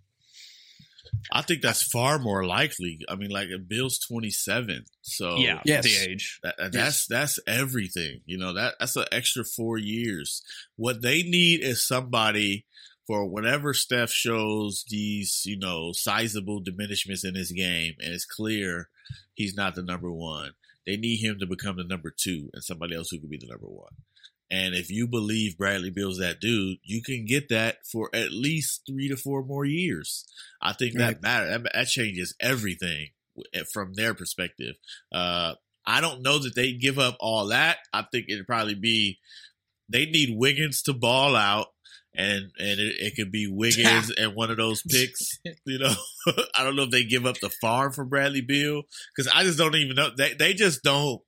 [SPEAKER 8] I think that's far more likely. I mean, like Bill's 27, so
[SPEAKER 9] the age.
[SPEAKER 8] That's everything. That's an extra 4 years. What they need is somebody for whenever Steph shows these, sizable diminishments in his game, and it's clear he's not the number one. They need him to become the number 2 and somebody else who could be the number 1. And if you believe Bradley Beal's that dude, you can get that for at least 3 to 4 more years. I think that matters. That changes everything from their perspective. I don't know that they give up all that. I think it'd probably be they need Wiggins to ball out, and it could be Wiggins and one of those picks. I don't know if they give up the farm for Bradley Beal because I just don't even know. They just don't.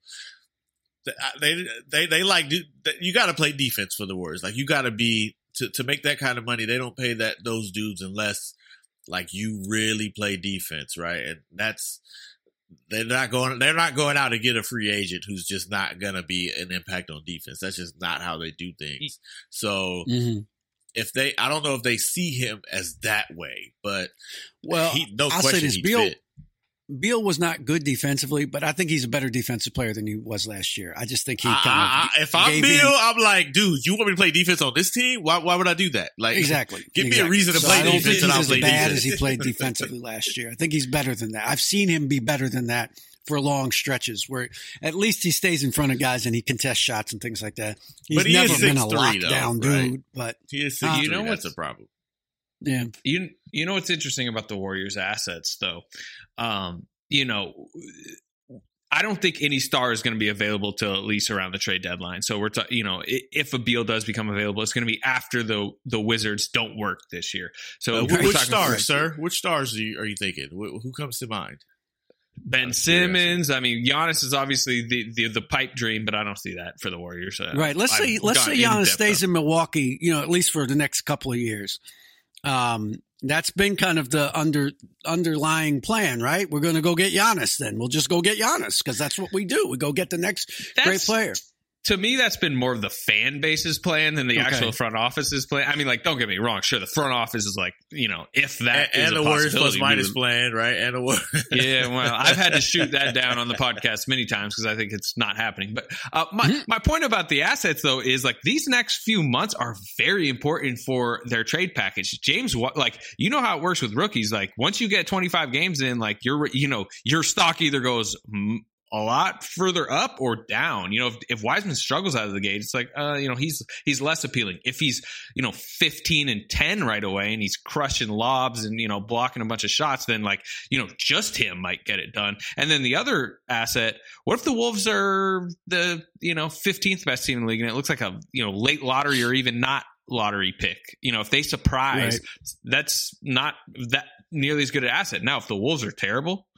[SPEAKER 8] They like you got to play defense for the Warriors. Like you got to be to make that kind of money. They don't pay those dudes unless like you really play defense, right? And they're not going out to get a free agent who's just not gonna be an impact on defense. That's just not how they do things. So I don't know if they see him as that way, but no question he'd fit.
[SPEAKER 6] Beal was not good defensively, but I think he's a better defensive player than he was last year. I just think he
[SPEAKER 8] if I'm Beal, I'm like, dude, you want me to play defense on this team? Why would I do that? Like,
[SPEAKER 6] exactly.
[SPEAKER 8] Give me a reason to play defense, and I'll play defense.
[SPEAKER 6] As bad as he played defensively last year, I think he's better than that. I've seen him be better than that for long stretches, where at least he stays in front of guys and he contests shots and things like that. He's never been a lockdown dude, but
[SPEAKER 8] he is 6'3". That's a problem.
[SPEAKER 6] Yeah.
[SPEAKER 9] You know what's interesting about the Warriors' assets, though? I don't think any star is going to be available till at least around the trade deadline. So we're if a Beal does become available, it's going to be after the Wizards don't work this year. So
[SPEAKER 8] which stars, sir? Which stars are you thinking? Who comes to mind?
[SPEAKER 9] Ben Simmons. I mean, Giannis is obviously the pipe dream, but I don't see that for the Warriors.
[SPEAKER 6] Right. Let's say Giannis stays in Milwaukee, at least for the next couple of years. That's been kind of the underlying plan, right? We're going to go get Giannis then. We'll just go get Giannis because that's what we do. We go get the next great player.
[SPEAKER 9] To me, that's been more of the fan base's plan than the actual front office's plan. I mean, like, don't get me wrong. Sure, the front office is like, if that is
[SPEAKER 8] and
[SPEAKER 9] a
[SPEAKER 8] the Warriors plus minus
[SPEAKER 9] would,
[SPEAKER 8] plan, right? And the
[SPEAKER 9] yeah, well, I've had to shoot that down on the podcast many times because I think it's not happening. But my point about the assets, though, is like these next few months are very important for their trade package. James, you know how it works with rookies. Like once you get 25 games in, like your stock either goes a lot further up or down. If Wiseman struggles out of the gate, it's like, he's less appealing. If he's, 15-10 right away and he's crushing lobs and, blocking a bunch of shots, then just him might get it done. And then the other asset, what if the Wolves are the, 15th best team in the league and it looks like a, late lottery or even not lottery pick? If they surprise, that's not that nearly as good an asset. Now, if the Wolves are terrible,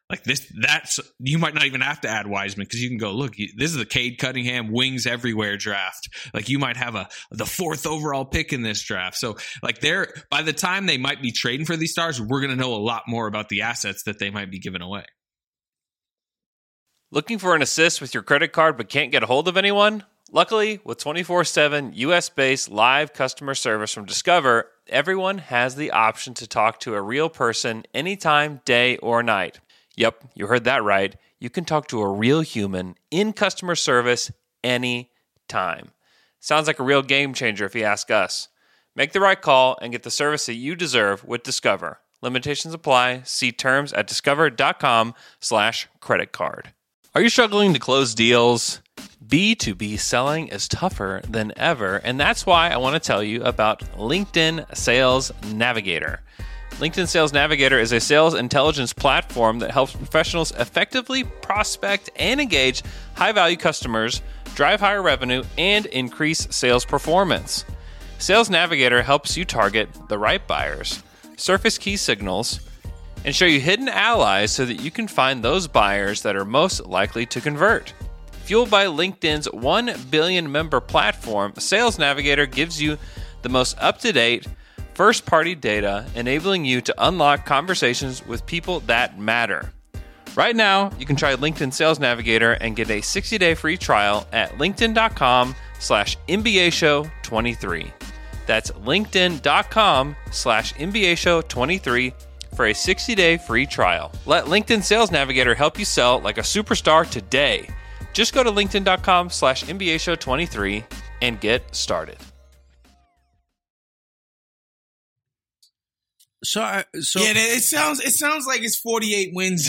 [SPEAKER 9] Like you might not even have to add Wiseman because you can go, look, this is the Cade Cunningham wings everywhere draft. Like you might have the 4th overall pick in this draft. So like by the time they might be trading for these stars, we're going to know a lot more about the assets that they might be giving away.
[SPEAKER 17] Looking for an assist with your credit card but can't get a hold of anyone? Luckily, with 24/7 US-based live customer service from Discover, everyone has the option to talk to a real person anytime, day or night. Yep, you heard that right. You can talk to a real human in customer service anytime. Sounds like a real game changer if you ask us. Make the right call and get the service that you deserve with Discover. Limitations apply. See terms at discover.com/creditcard. Are you struggling to close deals? B2B selling is tougher than ever, and that's why I want to tell you about LinkedIn Sales Navigator. LinkedIn Sales Navigator is a sales intelligence platform that helps professionals effectively prospect and engage high-value customers, drive higher revenue, and increase sales performance. Sales Navigator helps you target the right buyers, surface key signals, and show you hidden allies so that you can find those buyers that are most likely to convert. Fueled by LinkedIn's 1 billion member platform, Sales Navigator gives you the most up-to-date, first-party data, enabling you to unlock conversations with people that matter. Right now, you can try LinkedIn Sales Navigator and get a 60-day free trial at linkedin.com/MBAshow23. That's linkedin.com/MBAshow23 for a 60-day free trial. Let LinkedIn Sales Navigator help you sell like a superstar today. Just go to linkedin.com/MBAshow23 and get started.
[SPEAKER 6] So
[SPEAKER 7] it sounds like it's 48 wins.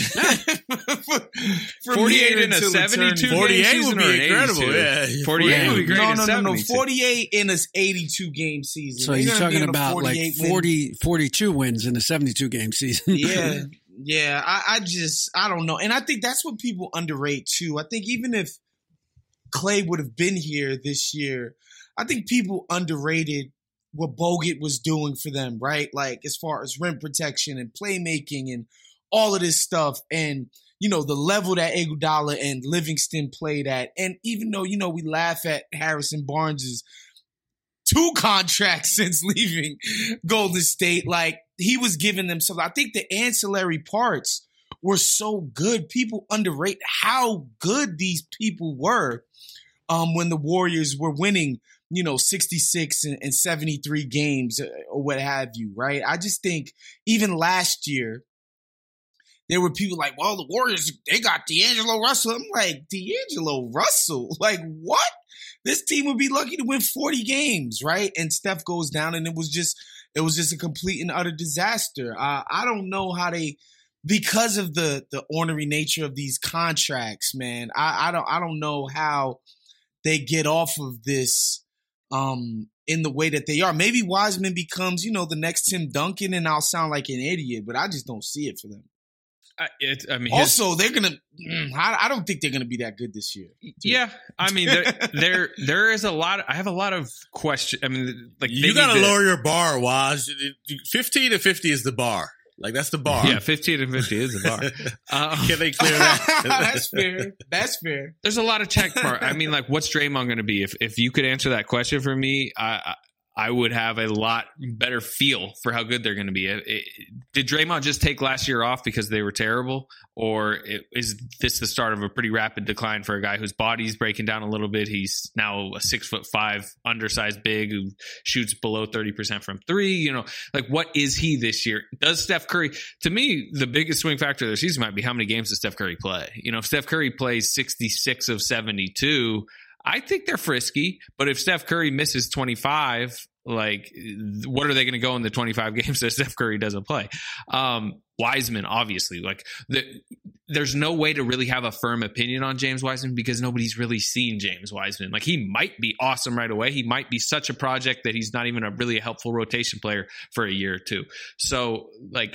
[SPEAKER 9] 48 in a 72 game season would be incredible. Yeah. 48 would be great.
[SPEAKER 7] No. 48 in a 82 game season.
[SPEAKER 6] So you're talking about like 42 wins in a 72 game season.
[SPEAKER 7] Yeah. I don't know. And I think that's what people underrate too. I think even if Clay would have been here this year, I think people underrated what Bogut was doing for them, right? Like as far as rim protection and playmaking and all of this stuff. And, you know, the level that Iguodala and Livingston played at. And even though, you know, we laugh at Harrison Barnes's 2 contracts since leaving Golden State, like he was giving them something. I think the ancillary parts were so good. People underrate how good these people were when the Warriors were winning, you know, 66 and 73 games or what have you, right? I just think even last year, there were people like, well, the Warriors, they got D'Angelo Russell. I'm like, D'Angelo Russell? Like, what? This team would be lucky to win 40 games, right? And Steph goes down, and it was just a complete and utter disaster. I don't know how they, because of the ornery nature of these contracts, man, I don't know how they get off of this in the way that they are. Maybe Wiseman becomes, you know, the next Tim Duncan, and I'll sound like an idiot, but I just don't see it for them. Also, they're gonna. I don't think they're gonna be that good this year.
[SPEAKER 9] Yeah, I mean, there is a lot. I have a lot of questions. I mean, like
[SPEAKER 8] you gotta lower your bar, Waj. 15 to 50 is the bar. Like that's the bar.
[SPEAKER 9] Yeah, 15 to 50 is the bar.
[SPEAKER 8] Can they clear that?
[SPEAKER 7] That's fair. That's fair.
[SPEAKER 9] There's a lot of check mark. I mean, like, what's Draymond going to be? If you could answer that question for me, I would have a lot better feel for how good they're going to be. Did Draymond just take last year off because they were terrible? Or is this the start of a pretty rapid decline for a guy whose body's breaking down a little bit? He's now a 6'5", undersized big who shoots below 30% from 3. You know, like, what is he this year? Does Steph Curry, to me, the biggest swing factor of the season might be how many games does Steph Curry play? You know, if Steph Curry plays 66 of 72, I think they're frisky, but if Steph Curry misses 25, like, what are they going to go in the 25 games that Steph Curry doesn't play? Wiseman, obviously, like there's no way to really have a firm opinion on James Wiseman because nobody's really seen James Wiseman. Like, he might be awesome right away. He might be such a project that he's not even a helpful rotation player for a year or two. So, like,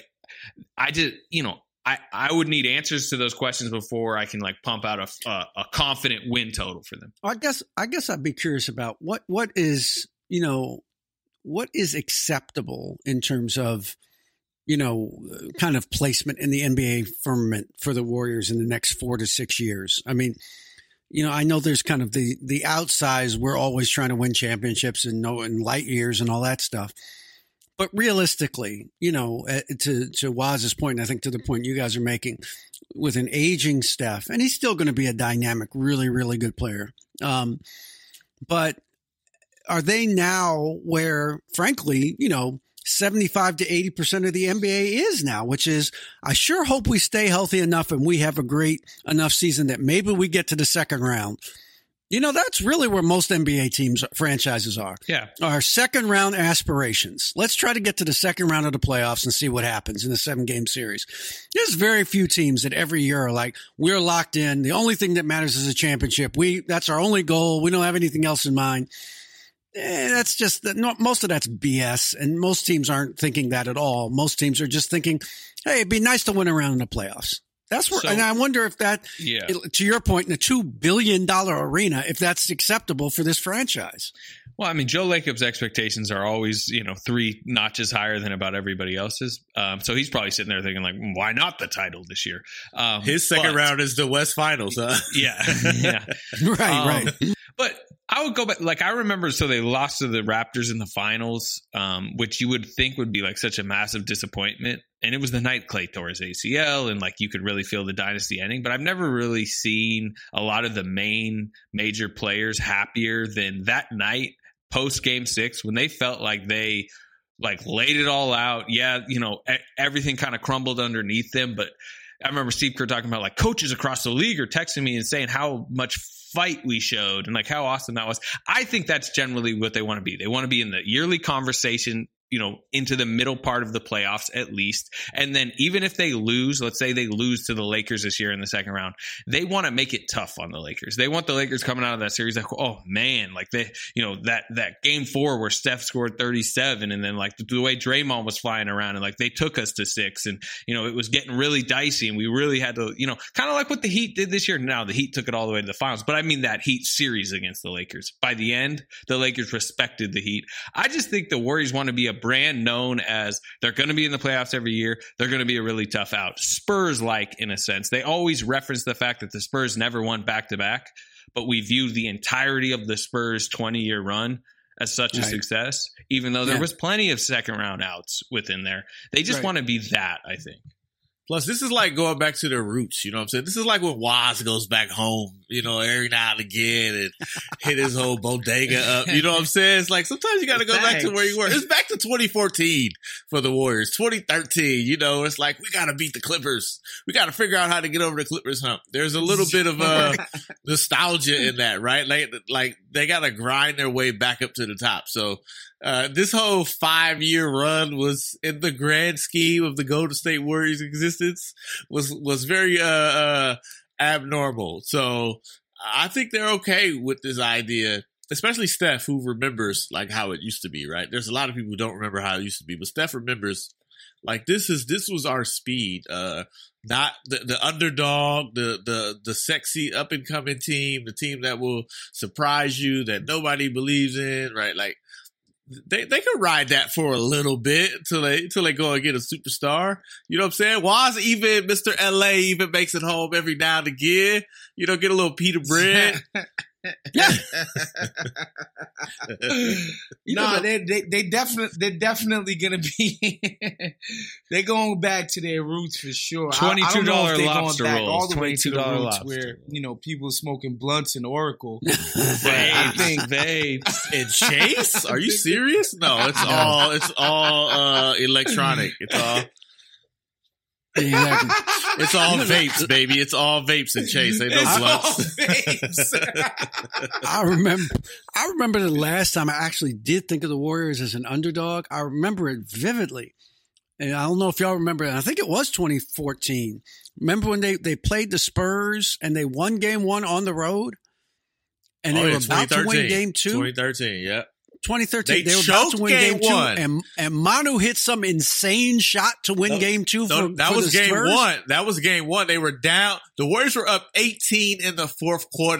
[SPEAKER 9] I would need answers to those questions before I can, like, pump out a confident win total for them.
[SPEAKER 6] I guess I'd be curious about what is acceptable in terms of kind of placement in the NBA firmament for the Warriors in the next 4 to 6 years. I mean, I know there's kind of the outsize. We're always trying to win championships and light years and all that stuff. But realistically, to Waz's point, I think to the point you guys are making, with an aging Steph, and he's still going to be a dynamic, really, really good player. But are they now where, frankly, 75 to 80% of the NBA is now, which is, I sure hope we stay healthy enough and we have a great enough season that maybe we get to the second round. That's really where most NBA franchises are.
[SPEAKER 9] Yeah.
[SPEAKER 6] Our second round aspirations. Let's try to get to the second round of the playoffs and see what happens in the 7-game series. There's very few teams that every year are like, we're locked in. The only thing that matters is a championship. That's our only goal. We don't have anything else in mind. That's just most of that's BS. And most teams aren't thinking that at all. Most teams are just thinking, hey, it'd be nice to win a round in the playoffs. That's where, and I wonder if that, to your point, in a $2 billion arena, if that's acceptable for this franchise.
[SPEAKER 9] Well, I mean, Joe Lacob's expectations are always, 3 notches higher than about everybody else's. So he's probably sitting there thinking, like, why not the title this year?
[SPEAKER 8] His second round is the West Finals, huh?
[SPEAKER 9] Yeah.
[SPEAKER 6] Right.
[SPEAKER 9] But I would go back. Like, I remember, so they lost to the Raptors in the finals, which you would think would be like such a massive disappointment. And it was the night Klay tore his ACL, and like you could really feel the dynasty ending. But I've never really seen a lot of the main major players happier than that night post Game 6 when they felt like they like laid it all out. Yeah, everything kind of crumbled underneath them. But I remember Steve Kerr talking about like coaches across the league are texting me and saying how much fight we showed and like how awesome that was. I think that's generally what they want to be. They want to be in the yearly conversation, into the middle part of the playoffs at least. And then even if they lose, let's say they lose to the Lakers this year in the second round, they want to make it tough on the Lakers. They want the Lakers coming out of that series like, oh man, like they, that Game 4 where Steph scored 37 and then like the way Draymond was flying around and like they took us to 6 and, it was getting really dicey and we really had to, kind of like what the Heat did this year. Now the Heat took it all the way to the finals, but I mean that Heat series against the Lakers. By the end, the Lakers respected the Heat. I just think the Warriors want to be a brand known as they're going to be in the playoffs every year. They're going to be a really tough out. Spurs-like in a sense. They always reference the fact that the Spurs never won back-to-back, but we view the entirety of the Spurs 20-year run as such a success, even though there was plenty of second-round outs within there. They just want to be that, I think.
[SPEAKER 8] Plus, this is like going back to their roots, you know what I'm saying? This is like when Waz goes back home, every now and again and hit his whole bodega up. You know what I'm saying? It's like sometimes you got to go back to where you were. It's back to 2014 for the Warriors. 2013, it's like we got to beat the Clippers. We got to figure out how to get over the Clippers hump. There's a little bit of nostalgia in that, right? Like they got to grind their way back up to the top. So this whole 5-year run was, in the grand scheme of the Golden State Warriors' existence, was very abnormal. So I think they're okay with this idea, especially Steph, who remembers like how it used to be. Right? There's a lot of people who don't remember how it used to be, but Steph remembers. Like this was our speed, not the underdog, the sexy up and coming team, the team that will surprise you, that nobody believes in. Right? Like. They could ride that for a little bit until they go and get a superstar. You know what I'm saying? Waz, even Mr. LA, even makes it home every now and again. Get a little Peter bread.
[SPEAKER 7] They're definitely gonna be. They're going back to their roots for sure.
[SPEAKER 9] $22 lobster rolls.
[SPEAKER 7] All the way to the roots
[SPEAKER 9] lobster
[SPEAKER 7] where people smoking blunts in Oracle.
[SPEAKER 9] But I think
[SPEAKER 8] and Chase. Are you serious? No, it's all electronic. It's all.
[SPEAKER 6] Exactly.
[SPEAKER 8] It's all vapes, baby. It's all vapes and Chase. Ain't no blunts.
[SPEAKER 6] I remember the last time I actually did think of the Warriors as an underdog. I remember it vividly. And I don't know if y'all remember it. I think it was 2014. Remember when they played the Spurs and they won Game 1 on the road? And they were about to win Game 2?
[SPEAKER 8] 2013, yeah.
[SPEAKER 6] 2013, they were about to win Game 2, and Manu hit some insane shot to win Game 2 for the Spurs.
[SPEAKER 8] That was Game 1. They were down. The Warriors were up 18 in the fourth quarter,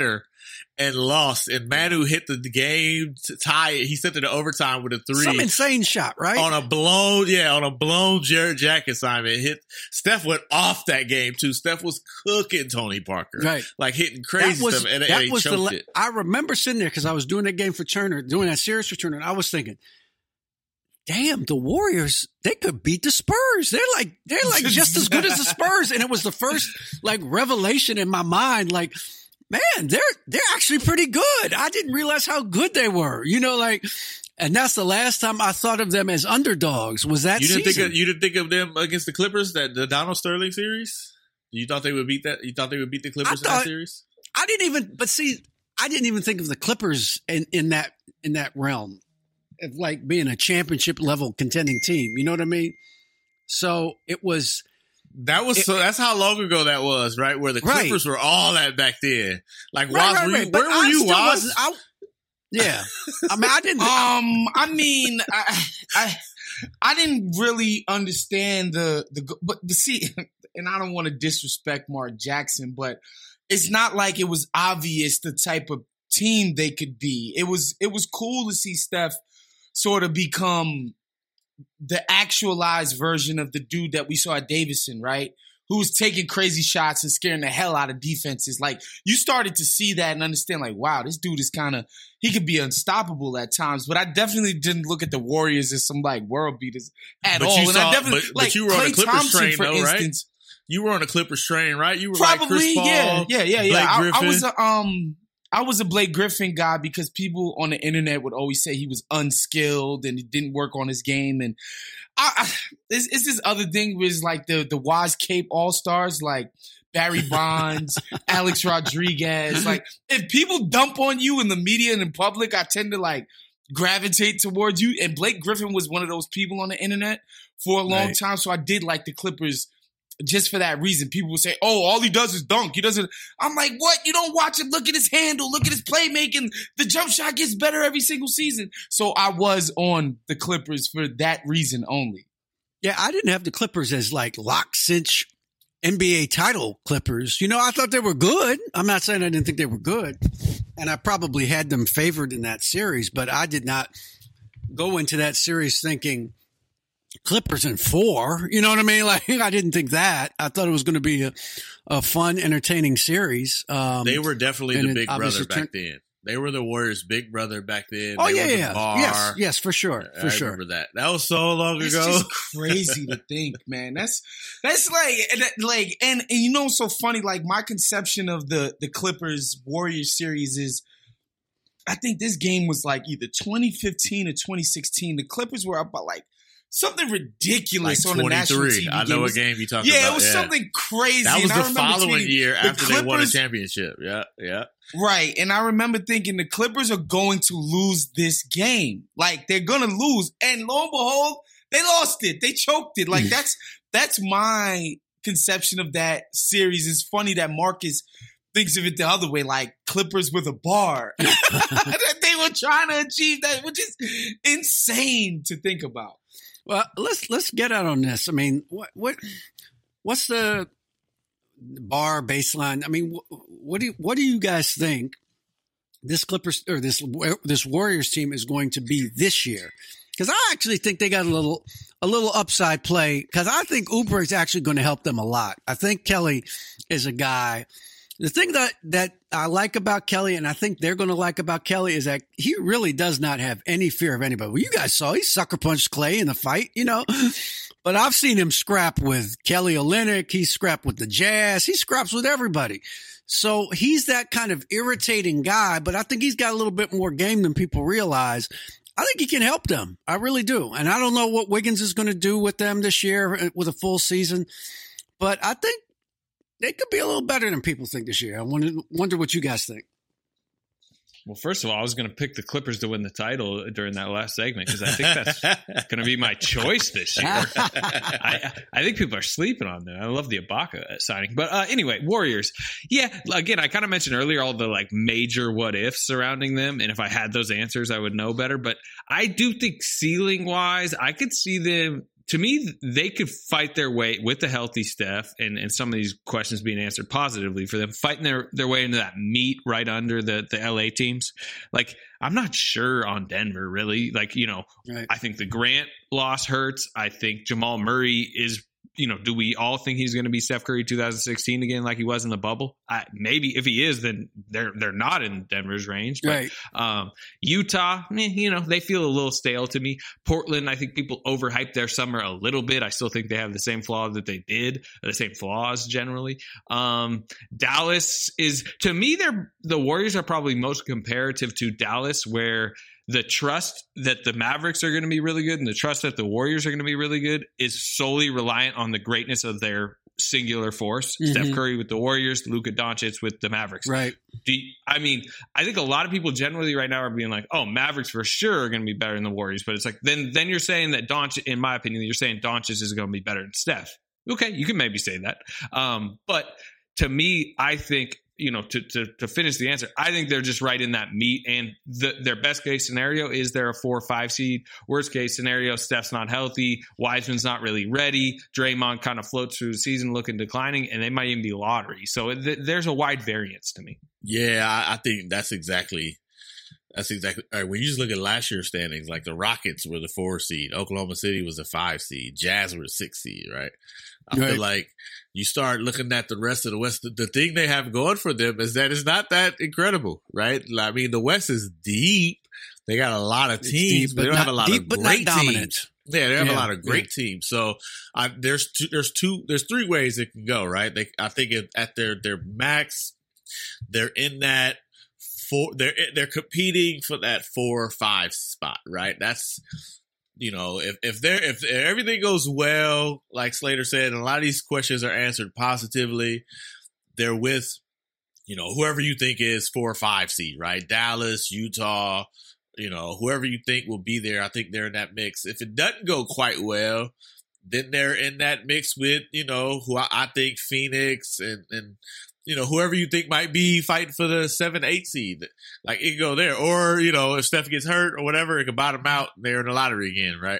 [SPEAKER 8] and lost. And Manu hit the game to tie it. He sent it to overtime with a 3.
[SPEAKER 6] Some insane shot, right?
[SPEAKER 8] On a blown Jared Jack assignment. Steph went off that game too. Steph was cooking Tony Parker.
[SPEAKER 6] Right.
[SPEAKER 8] Like hitting crazy stuff. And he choked it.
[SPEAKER 6] I remember sitting there because I was doing that game for Turner, doing that series for Turner, and I was thinking, damn, the Warriors, they could beat the Spurs. They're like just as good as the Spurs. And it was the first like revelation in my mind, like, man, they're actually pretty good. I didn't realize how good they were. And that's the last time I thought of them as underdogs. Was that
[SPEAKER 8] you didn't
[SPEAKER 6] season.
[SPEAKER 8] You didn't think of them against the Clippers, the Donald Sterling series? You thought they would beat that? You thought they would beat the Clippers in that series?
[SPEAKER 6] I didn't even think of the Clippers in that realm of like being a championship level contending team. You know what I mean? So it was.
[SPEAKER 8] That's how long ago that was, right? Where the Clippers were all that back then. Like, Waz, where were you, Waz?
[SPEAKER 6] Yeah. I mean, I didn't.
[SPEAKER 7] I didn't really understand but see, and I don't want to disrespect Mark Jackson, but it's not like it was obvious the type of team they could be. It was cool to see Steph sort of become the actualized version of the dude that we saw at Davidson, right? Who was taking crazy shots and scaring the hell out of defenses. Like, you started to see that and understand, like, wow, this dude is he could be unstoppable at times. But I definitely didn't look at the Warriors as some, like, world beaters at all.
[SPEAKER 8] But you were on a Clippers train, though, instance, right? You were on a Clippers train, right? You were probably, like Chris Paul,
[SPEAKER 7] yeah.
[SPEAKER 8] Blake Griffin.
[SPEAKER 7] I was a Blake Griffin guy because people on the internet would always say he was unskilled and he didn't work on his game. And it's this other thing was like the Waz Cape All-Stars, like Barry Bonds, Alex Rodriguez. Like, if people dump on you in the media and in public, I tend to like gravitate towards you. And Blake Griffin was one of those people on the internet for a long time. So I did like the Clippers just for that reason. People would say, oh, all he does is dunk. He doesn't. I'm like, what? You don't watch him. Look at his handle. Look at his playmaking. The jump shot gets better every single season. So I was on the Clippers for that reason only.
[SPEAKER 6] Yeah, I didn't have the Clippers as like lock cinch NBA title Clippers. I thought they were good. I'm not saying I didn't think they were good. And I probably had them favored in that series, but I did not go into that series thinking Clippers in 4, you know what I mean? Like, I didn't think that. I thought it was going to be a fun, entertaining series.
[SPEAKER 8] They were definitely the big brother back then. They were the Warriors' big brother back then.
[SPEAKER 6] Oh,
[SPEAKER 8] they were
[SPEAKER 6] yeah.
[SPEAKER 8] The bar.
[SPEAKER 6] Yes, for sure.
[SPEAKER 8] I remember that. That was so long ago.
[SPEAKER 7] It's just crazy to think, man. That's like, and it's so funny. Like, my conception of the Clippers Warriors series is, I think this game was like either 2015 or 2016. The Clippers were up by like something ridiculous
[SPEAKER 8] like
[SPEAKER 7] on the national TV.
[SPEAKER 8] I know what game you talking about.
[SPEAKER 7] Yeah, it was something crazy.
[SPEAKER 8] That was the following year after they won a championship. Yeah.
[SPEAKER 7] Right. And I remember thinking the Clippers are going to lose this game. Like, they're going to lose. And lo and behold, they lost it. They choked it. Like, that's my conception of that series. It's funny that Marcus thinks of it the other way, like Clippers with a bar. They were trying to achieve that, which is insane to think about.
[SPEAKER 6] Well, let's get out on this. I mean, what's the bar baseline? I mean, what do you guys think this Clippers or this Warriors team is going to be this year? Because I actually think they got a little upside play. Because I think Oubre is actually going to help them a lot. I think Kelly is a guy. The thing that I like about Kelly, and I think they're going to like about Kelly, is that he really does not have any fear of anybody. Well, you guys saw he sucker punched Clay in the fight, But I've seen him scrap with Kelly Olynyk. He scrapped with the Jazz. He scraps with everybody. So he's that kind of irritating guy, but I think he's got a little bit more game than people realize. I think he can help them. I really do. And I don't know what Wiggins is going to do with them this year with a full season, but I think they could be a little better than people think this year. I wonder what you guys think.
[SPEAKER 9] Well, first of all, I was going to pick the Clippers to win the title during that last segment because I think that's going to be my choice this year. I think people are sleeping on them. I love the Ibaka signing. But anyway, Warriors. Yeah, again, I kind of mentioned earlier all the like major what ifs surrounding them. And if I had those answers, I would know better. But I do think ceiling wise, I could see them to me, they could fight their way with the healthy Steph and some of these questions being answered positively for them, fighting their way into that meat right under the LA teams. Like, I'm not sure on Denver, really. Like, right. I think the Grant loss hurts. I think Jamal Murray is, do we all think he's going to be Steph Curry 2016 again like he was in the bubble? Maybe if he is, then they're not in Denver's range. But,
[SPEAKER 6] right.
[SPEAKER 9] Utah, they feel a little stale to me. Portland, I think people overhyped their summer a little bit. I still think they have the same flaws that they did, the same flaws generally. Dallas is, to me, the Warriors are probably most comparative to Dallas, where the trust that the Mavericks are going to be really good and the trust that the Warriors are going to be really good is solely reliant on the greatness of their singular force. Mm-hmm. Steph Curry with the Warriors, Luka Doncic with the Mavericks.
[SPEAKER 6] Right.
[SPEAKER 9] I think a lot of people generally right now are being like, oh, Mavericks for sure are going to be better than the Warriors. But it's like, then you're saying that Doncic, in my opinion, you're saying Doncic is going to be better than Steph. Okay, you can maybe say that. But to me, I think, to finish the answer, I think they're just right in that meat. And their best case scenario is they're a 4 or 5 seed. Worst case scenario, Steph's not healthy. Wiseman's not really ready. Draymond kind of floats through the season looking declining, and they might even be lottery. So there's a wide variance to me.
[SPEAKER 8] Yeah, I think that's exactly. All right, when you just look at last year's standings, like the Rockets were the 4 seed, Oklahoma City was the 5 seed, Jazz were the 6 seed, right? I feel like you start looking at the rest of the West. The thing they have going for them is that it's not that incredible, right? I mean, the West is deep. They got a lot of teams, but they don't have a lot of great teams. Yeah, they have a lot of great teams. So there's 3 ways it can go, right? I think at their max, they're in that 4. They're competing for that 4 or 5 spot, right? That's. If everything goes well, like Slater said, and a lot of these questions are answered positively, they're with, whoever you think is 4 or 5 seed, right? Dallas, Utah, whoever you think will be there. I think they're in that mix. If it doesn't go quite well, then they're in that mix with, who I think Phoenix and whoever you think might be fighting for the 7-8 seed. Like, it can go there. Or, if Steph gets hurt or whatever, it can bottom out. They're in the lottery again, right?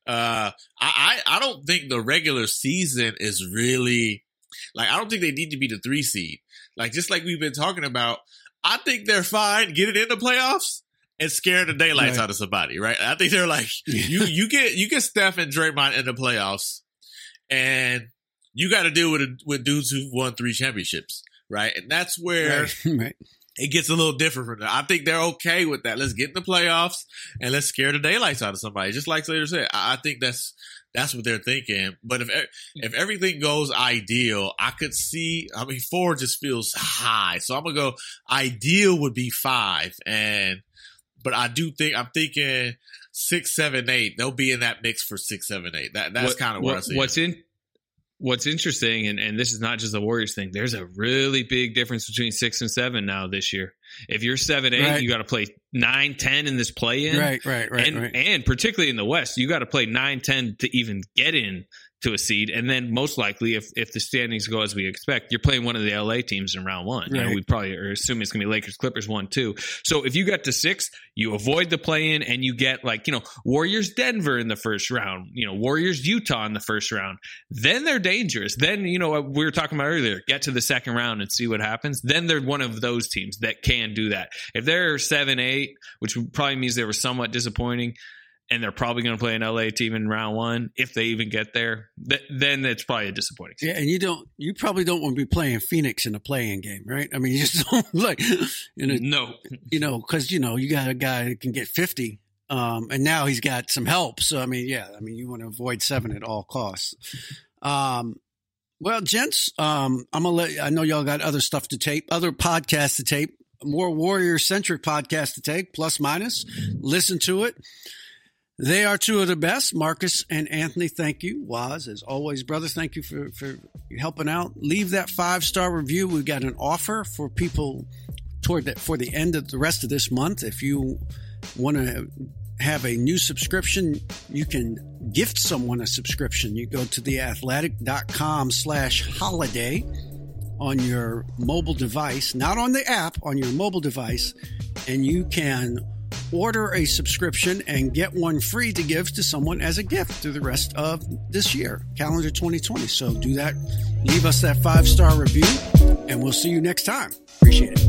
[SPEAKER 8] I don't think the regular season is really, I don't think they need to be the 3 seed. Just like we've been talking about, I think they're fine. Get it in the playoffs and scare the daylights out of somebody, right? I think they're like, you get Steph and Draymond in the playoffs, and you got to deal with dudes who've won 3 championships. Right. And that's where it gets a little different from that. I think they're okay with that. Let's get in the playoffs and let's scare the daylights out of somebody. Just like Slater said, I think that's what they're thinking. But if everything goes ideal, I could see, 4 just feels high. So I'm going to go, ideal would be 5. But I'm thinking 6, 7, 8. They'll be in that mix for 6, 7, 8. That's kind of what I see.
[SPEAKER 9] What's interesting, and this is not just a Warriors thing, there's a really big difference between 6 and 7 now this year. If you're 7-8, you got to play 9-10 in this play-in.
[SPEAKER 6] Right.
[SPEAKER 9] And particularly in the West, you got to play 9-10 to even get in to a seed. And then most likely, if the standings go as we expect, you're playing one of the LA teams in round 1.
[SPEAKER 6] Right.
[SPEAKER 9] We probably are assuming it's going to be Lakers, Clippers 1-2. So if you got to 6, you avoid the play-in and you get Warriors Denver in the first round, Warriors Utah in the first round. Then they're dangerous. Then, we were talking about earlier, get to the second round and see what happens. Then they're one of those teams that can do that. If they're 7-8, which probably means they were somewhat disappointing, and they're probably going to play an LA team in round 1, if they even get there, then it's probably a disappointing season.
[SPEAKER 6] Yeah, and you probably don't want to be playing Phoenix in a play-in game, right? I mean, you just don't
[SPEAKER 9] no,
[SPEAKER 6] because you got a guy that can get 50, and now he's got some help. So you want to avoid 7 at all costs. Well, gents, I know y'all got other stuff to tape, other podcasts to tape, more Warrior-centric podcasts to take, plus minus. Listen to it. They are 2 of the best. Marcus and Anthony, thank you. Waz, as always, brother, thank you for helping out. Leave that 5-star review. We've got an offer for people for the end of the rest of this month. If you want to have a new subscription, you can gift someone a subscription. You go to theathletic.com/holiday on your mobile device, not on the app, on your mobile device, and you can order a subscription and get one free to give to someone as a gift through the rest of this year, calendar 2020. So do that. Leave us that 5-star review, and we'll see you next time. Appreciate it.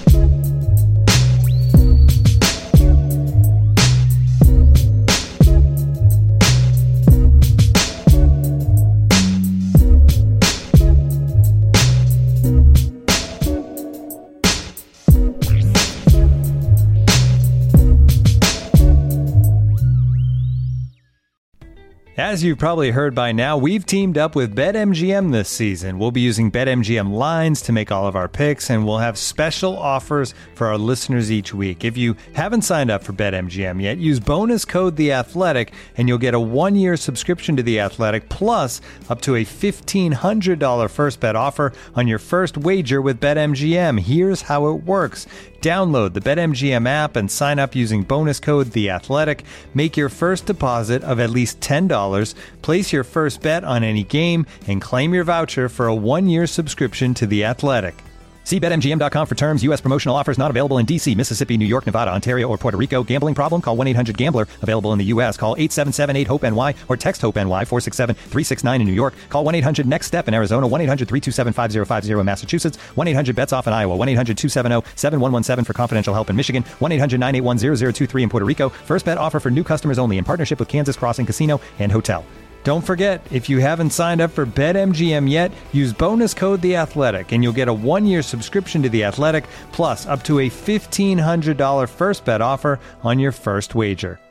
[SPEAKER 18] As you've probably heard by now, we've teamed up with BetMGM this season. We'll be using BetMGM lines to make all of our picks, and we'll have special offers for our listeners each week. If you haven't signed up for BetMGM yet, use bonus code The Athletic, and you'll get a 1-year subscription to The Athletic, plus up to a $1,500 first bet offer on your first wager with BetMGM. Here's how it works. Download the BetMGM app and sign up using bonus code The Athletic. Make your first deposit of at least $10. Place your first bet on any game and claim your voucher for a 1-year subscription to The Athletic. See BetMGM.com for terms. U.S. promotional offers not available in D.C., Mississippi, New York, Nevada, Ontario, or Puerto Rico. Gambling problem? Call 1-800-GAMBLER. Available in the U.S. Call 877-8-HOPE-NY or text HOPE-NY 467-369 in New York. Call 1-800-NEXT-STEP in Arizona. 1-800-327-5050 in Massachusetts. 1-800-BETS-OFF in Iowa. 1-800-270-7117 for confidential help in Michigan. 1-800-981-0023 in Puerto Rico. First bet offer for new customers only in partnership with Kansas Crossing Casino and Hotel. Don't forget, if you haven't signed up for BetMGM yet, use bonus code The Athletic, and you'll get a 1-year subscription to The Athletic, plus up to a $1,500 first bet offer on your first wager.